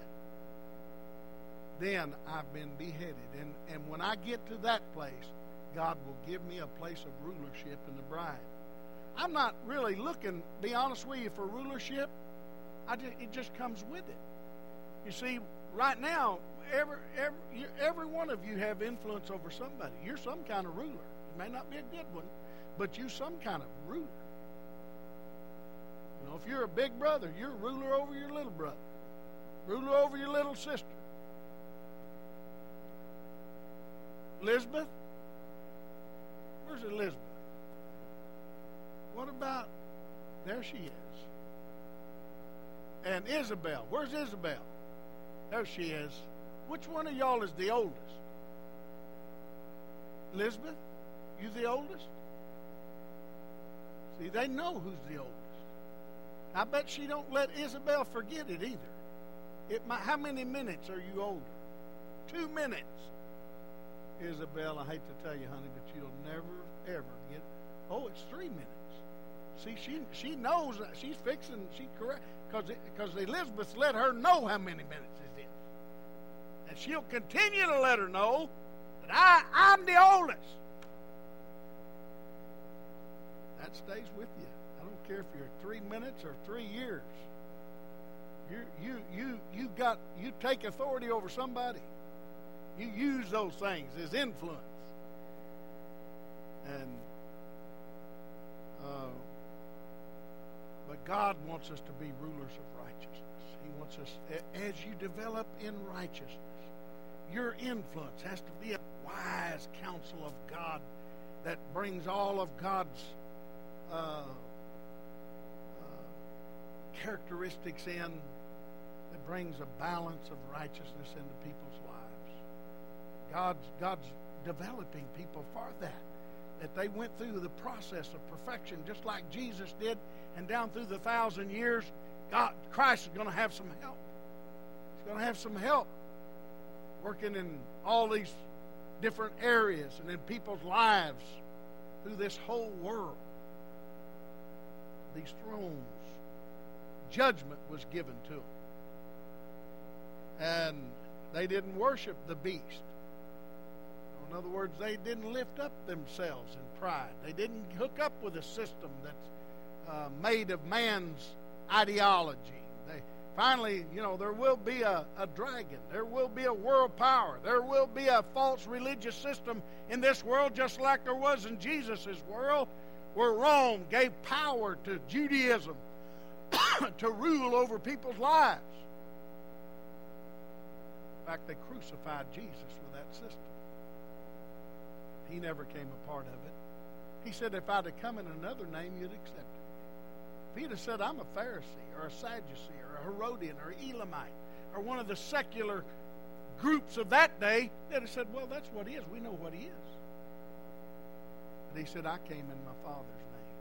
then I've been beheaded. And, and when I get to that place, God will give me a place of rulership in the bride. I'm not really looking, be honest with you, for rulership. I just, it just comes with it. You see, right now, every, every, you, every one of you have influence over somebody. You're some kind of ruler. It may not be a good one, but you're some kind of ruler. You know, if you're a big brother, you're a ruler over your little brother, ruler over your little sister. Elizabeth? Where's Elizabeth? What about, there she is. And Isabel, where's Isabel? There she is. Which one of y'all is the oldest? Elizabeth? You the oldest? See, they know who's the oldest. I bet she don't let Isabel forget it either. It might, how many minutes are you older? Two minutes. Isabel, I hate to tell you, honey, but you'll never, ever get, oh, it's three minutes. See, she she knows that she's fixing, she correct, because Elizabeth let her know how many minutes it is. And she'll continue to let her know that I, I'm the oldest. That stays with you. I don't care if you're three minutes or three years. You you you you got you take authority over somebody. You use those things as influence. And uh, but God wants us to be rulers of righteousness. He wants us, as you develop in righteousness, your influence has to be a wise counsel of God that brings all of God's uh, uh, characteristics in, that brings a balance of righteousness into people's lives. God's, God's developing people for that. That they went through the process of perfection just like Jesus did, and down through the thousand years, God, Christ is going to have some help. He's going to have some help working in all these different areas and in people's lives through this whole world. These thrones. Judgment was given to them. And they didn't worship the beast. In other words, they didn't lift up themselves in pride. They didn't hook up with a system that's uh, made of man's ideology. They finally, you know, there will be a, a dragon. There will be a world power. There will be a false religious system in this world, just like there was in Jesus' world, where Rome gave power to Judaism to rule over people's lives. In fact, they crucified Jesus with that system. He never came a part of it. He said, if I'd have come in another name, you'd accept it. If he'd have said, I'm a Pharisee or a Sadducee or a Herodian or Elamite or one of the secular groups of that day, they'd have said, well, that's what he is. We know what he is. But he said, I came in my Father's name.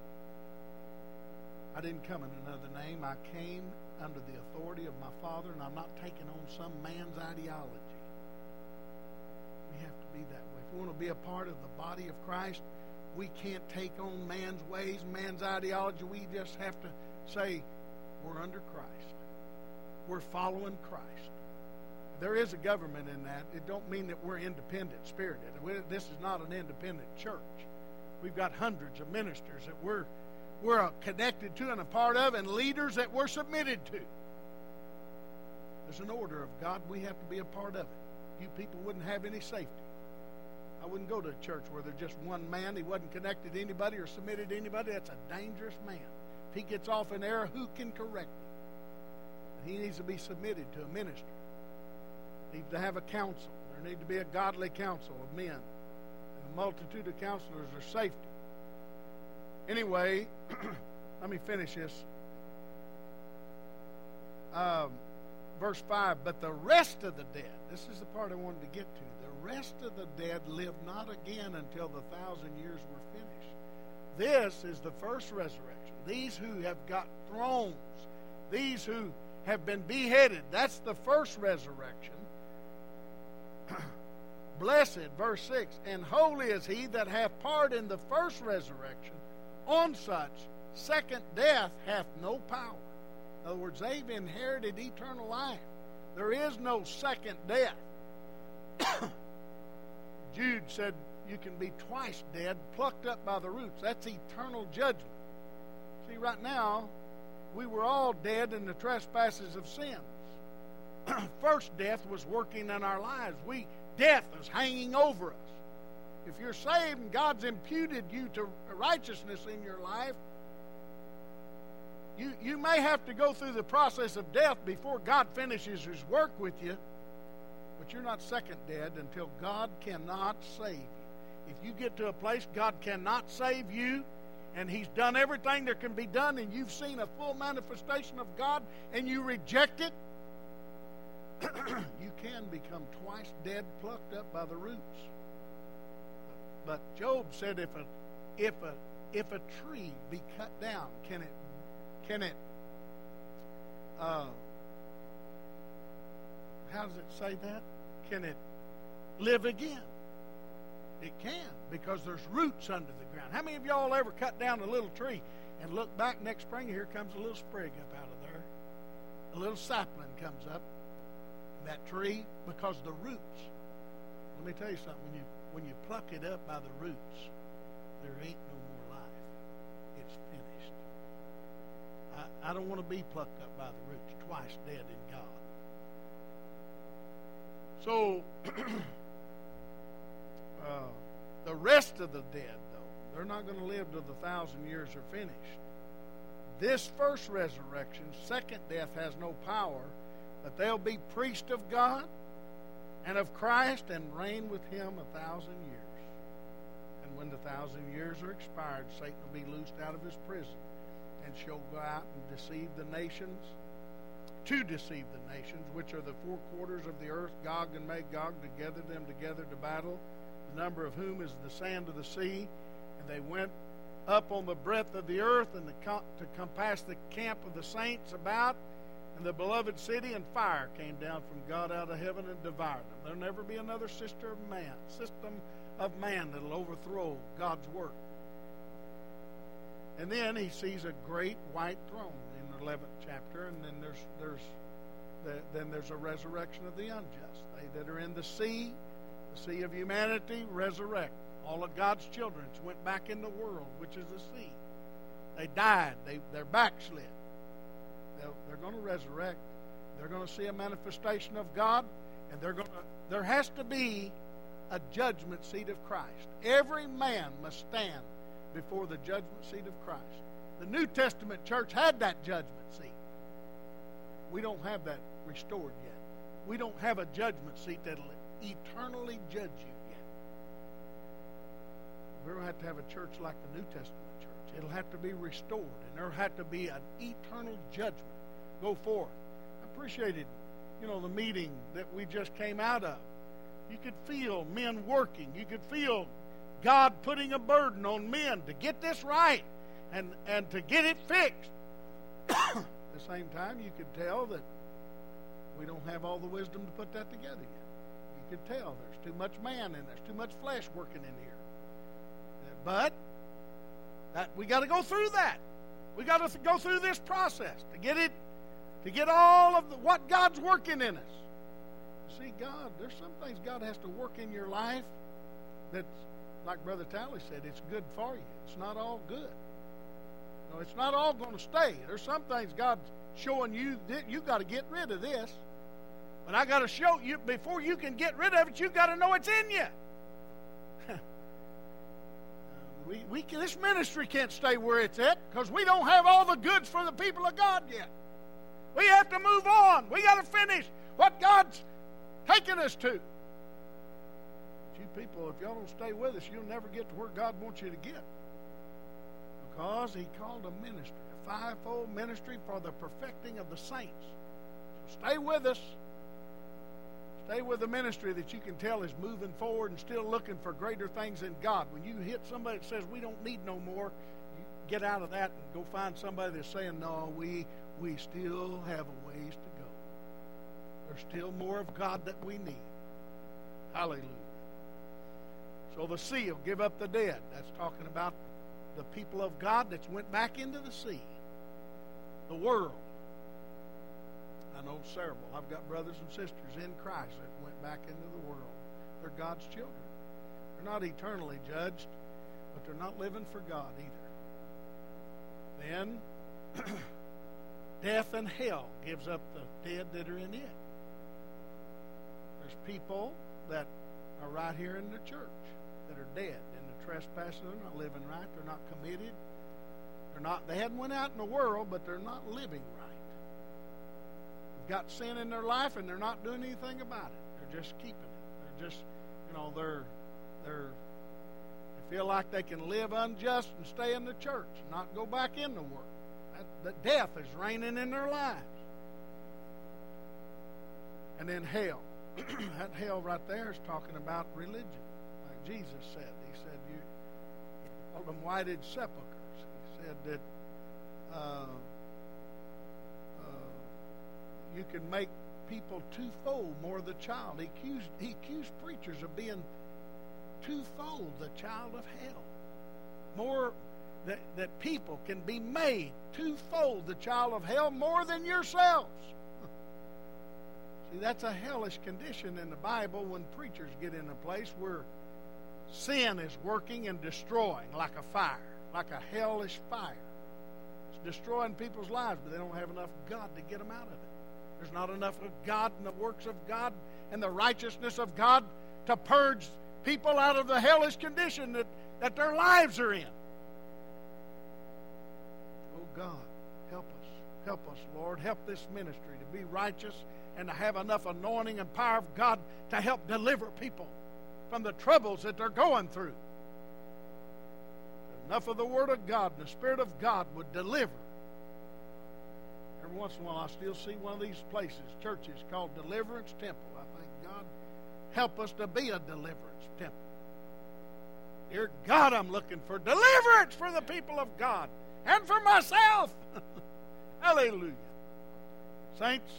I didn't come in another name. I came under the authority of my Father, and I'm not taking on some man's ideology. We have to be that way. If we want to be a part of the body of Christ, we can't take on man's ways, man's ideology. We just have to say, we're under Christ. We're following Christ. There is a government in that. It don't mean that we're independent spirited. This is not an independent church. We've got hundreds of ministers that we're we're connected to and a part of, and leaders that we're submitted to. There's an order of God. We have to be a part of it. You people wouldn't have any safety. I wouldn't go to a church where there's just one man. He wasn't connected to anybody or submitted to anybody. That's a dangerous man. If he gets off in error, who can correct him? He needs to be submitted to a minister. Need to have a council. There need to be a godly council of men. And a multitude of counselors are safety. Anyway, let me finish this. Um, verse five, but the rest of the dead, this is the part I wanted to get to. The rest of the dead live not again until the thousand years were finished. This is the first resurrection. These who have got thrones, these who have been beheaded, that's the first resurrection. Blessed, verse six, and holy is he that hath part in the first resurrection. On such, second death hath no power. In other words, they've inherited eternal life. There is no second death. Jude said you can be twice dead, plucked up by the roots. That's eternal judgment. See, right now, we were all dead in the trespasses of sins. First death was working in our lives. We death is hanging over us. If you're saved and God's imputed you to righteousness in your life, you, you may have to go through the process of death before God finishes His work with you, but you're not second dead until God cannot save you. If you get to a place God cannot save you, and He's done everything there can be done, and you've seen a full manifestation of God, and you reject it, you can become twice dead, plucked up by the roots. But Job said, if a if a if a tree be cut down, can it can it uh, how does it say that? Can it live again? It can, because there's roots under the ground. How many of y'all ever cut down a little tree and look back next spring, here comes a little sprig up out of there? A little sapling comes up. That tree, because the roots. Let me tell you something. When you when you pluck it up by the roots, there ain't no more life. It's finished. I, I don't want to be plucked up by the roots, twice dead in God. So, uh, the rest of the dead, though, they're not going to live till the thousand years are finished. This first resurrection, second death has no power, but they'll be priests of God and of Christ and reign with Him a thousand years. And when the thousand years are expired, Satan will be loosed out of his prison and shall go out and deceive the nations, to deceive the nations, which are the four quarters of the earth, Gog and Magog, to gather them together to battle, the number of whom is the sand of the sea. And they went up on the breadth of the earth and to compass the camp of the saints about, and the beloved city, and fire came down from God out of heaven and devoured them. There'll never be another sister of man, system of man that'll overthrow God's work. And then he sees a great white throne in the eleventh chapter, and then there's there's the, then there's a resurrection of the unjust. They that are in the sea, the sea of humanity, resurrect. All of God's children went back in the world, which is the sea. They died. They they're backslid. They're going to resurrect. They're going to see a manifestation of God, and they're going to. There has to be a judgment seat of Christ. Every man must stand before the judgment seat of Christ. The New Testament church had that judgment seat. We don't have that restored yet. We don't have a judgment seat that'll eternally judge you yet. We're going to have to have a church like the New Testament church. It'll have to be restored, and there'll have to be an eternal judgment go forth. I appreciated, you know, the meeting that we just came out of. You could feel men working. You could feel God putting a burden on men to get this right and, and to get it fixed. At the same time, you could tell that we don't have all the wisdom to put that together yet. You could tell there's too much man and there's too much flesh working in here. But that, we got to go through that. We got to th- go through this process to get it, to get all of the, what God's working in us. See, God, there's some things God has to work in your life that's, like Brother Talley said, it's good for you. It's not all good. No, it's not all going to stay. There's some things God's showing you that you got to get rid of this. But I got to show you, before you can get rid of it, you got to know it's in you. we, we can, this ministry can't stay where it's at because we don't have all the goods for the people of God yet. We have to move on. We got to finish what God's taking us to. But you people, if y'all don't stay with us, you'll never get to where God wants you to get. Because He called a ministry, a fivefold ministry for the perfecting of the saints. So stay with us. Stay with the ministry that you can tell is moving forward and still looking for greater things in God. When you hit somebody that says we don't need no more, you get out of that and go find somebody that's saying, no, we we still have a ways to go. There's still more of God that we need. Hallelujah. So the seal, give up the dead. That's talking about the people of God that went back into the sea. The world. I know several. I've got brothers and sisters in Christ that went back into the world. They're God's children. They're not eternally judged, but they're not living for God either. Then, death and hell gives up the dead that are in it. There's people that are right here in the church that are dead in the trespasses. They're not living right. They're not committed. They're not. They hadn't went out in the world, but they're not living right. Got sin in their life and they're not doing anything about it. They're just keeping it. They're just, you know, they're they're they feel like they can live unjust and stay in the church and not go back in the world. That, that death is reigning in their lives. And then hell. That hell right there is talking about religion. Like Jesus said. He said you called them whited sepulchres. He said that uh you can make people twofold more the child. He accused, he accused preachers of being twofold the child of hell. More that, that people can be made twofold the child of hell more than yourselves. See, that's a hellish condition in the Bible when preachers get in a place where sin is working and destroying like a fire, like a hellish fire. It's destroying people's lives, but they don't have enough God to get them out of it. There's not enough of God and the works of God and the righteousness of God to purge people out of the hellish condition that, that their lives are in. Oh God, help us. Help us, Lord. Help this ministry to be righteous and to have enough anointing and power of God to help deliver people from the troubles that they're going through. Enough of the Word of God and the Spirit of God would deliver. Every once in a while I still see one of these places, churches, called Deliverance Temple. I thank God, help us to be a deliverance temple. Dear God, I'm looking for deliverance for the people of God and for myself. Hallelujah. Saints,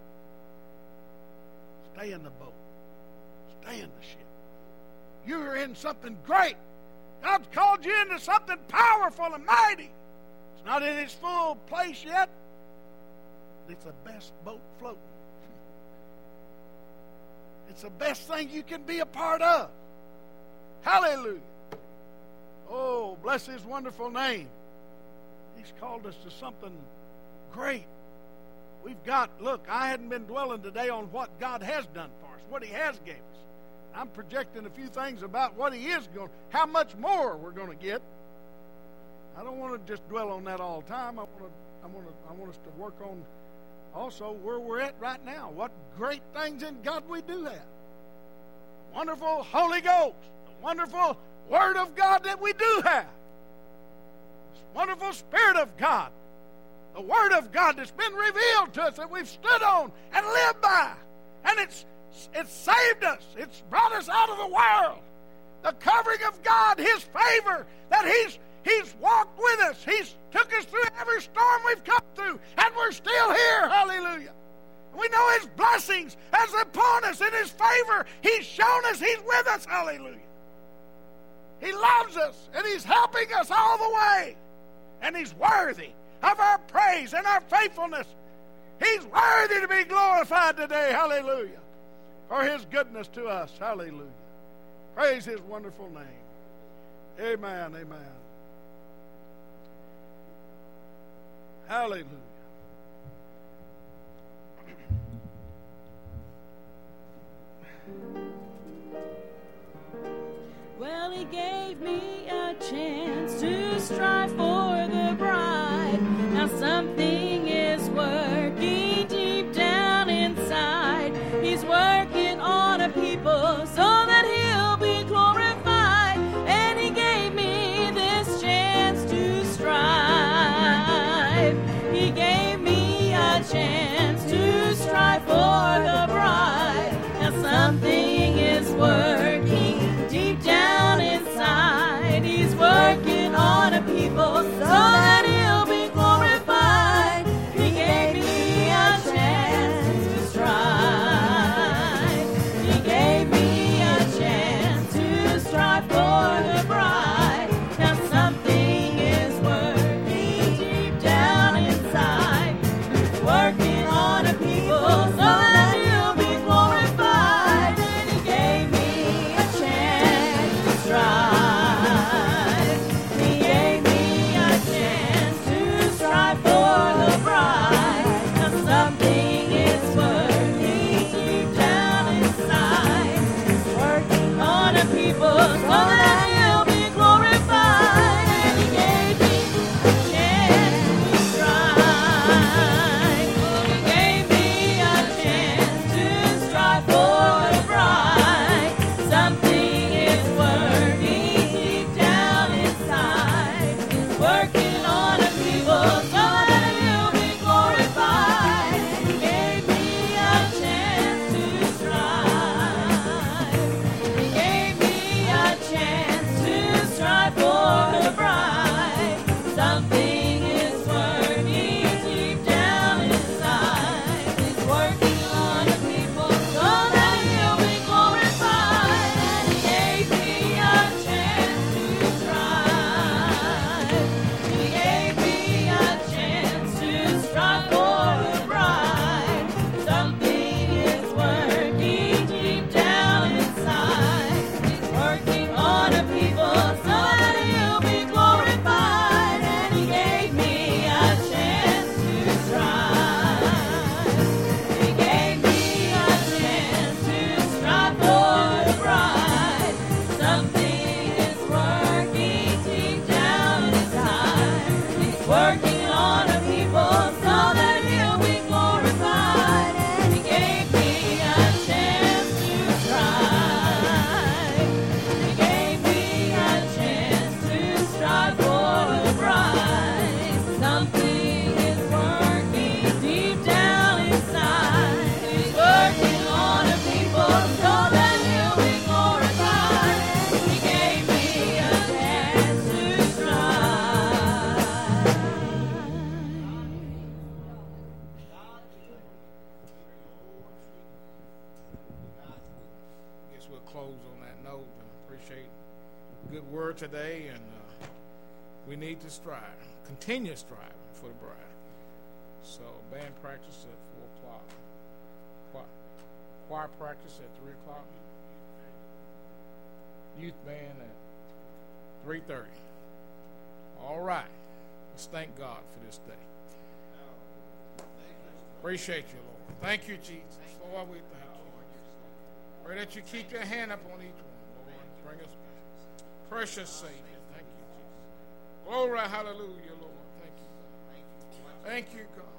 stay in the boat. Stay in the ship. You're in something great. God's called you into something powerful and mighty. It's not in its full place yet. It's the best boat floating. It's the best thing you can be a part of. Hallelujah. Oh, bless His wonderful name. He's called us to something great. We've got, look, I hadn't been dwelling today on what God has done for us, what He has gave us. I'm projecting a few things about what He is going, how much more we're going to get. I don't want to just dwell on that all the time. I want to, I want to, I want us to work on also where we're at right now. What great things in God we do have. Wonderful Holy Ghost. The wonderful Word of God that we do have. This wonderful Spirit of God. The Word of God that's been revealed to us that we've stood on and lived by. And it's it's saved us. It's brought us out of the world. The covering of God, His favor, that He's He's walked with us. He's took us through every storm we've come through, and we're still here. Hallelujah. We know His blessings as upon us in His favor. He's shown us He's with us. Hallelujah. He loves us, and He's helping us all the way. And He's worthy of our praise and our faithfulness. He's worthy to be glorified today. Hallelujah. For His goodness to us. Hallelujah. Praise His wonderful name. Amen. Amen. Hallelujah.
Well, He gave me a chance to strive for the bride. Now something is working deep down inside. He's working on He gave me a chance to strive for the bride. Now something is working deep down inside. He's working on a people so that he'll be glorified. He gave me a chance to strive. He gave me a chance to strive for the bride. Now something is working deep down inside. He's working on a people so that he'll be glorified. And he gave me a chance to strive. He gave me a chance to strive for the bride. Now something is working deep down inside. He's working on a people so that he'll be glorified. And he gave me a chance to strive. He gave me a chance to strive for the bride. Something is working deep down inside. He's working on a people so that he'll be glorified. He gave me a chance to strive. He gave me a chance to strive for the bride. Something is working deep down inside. He's working on a people so that he'll be glorified. And he gave me a chance to strive. He gave me a chance to strive for the bride. Something is working deep down inside. He's working on a people so that he'll be glorified. And he gave me a chance to strive. He gave me a chance to strive for the bride. Something is working deep down inside. He's working on a people so that he'll be glorified. And he gave me a chance to strive. He gave me a chance to strive for the bride. Something is working deep down inside. He's working on a people so that he'll be glorified. He gave me a chance to strive.
I guess we'll close on that note and appreciate the good word today. And uh, we need to strive, continue striving for the bride. So band practice at four o'clock. Choir, choir practice at three o'clock. Youth band at three thirty. All right. Let's thank God for this day. Appreciate you, Lord. Thank you, Jesus. Lord, we thank you. Pray that you keep your hand up on each one, Lord. Bring us back. Precious Savior. Thank you, Jesus. Glory, hallelujah, Lord. Thank you. Thank you, God.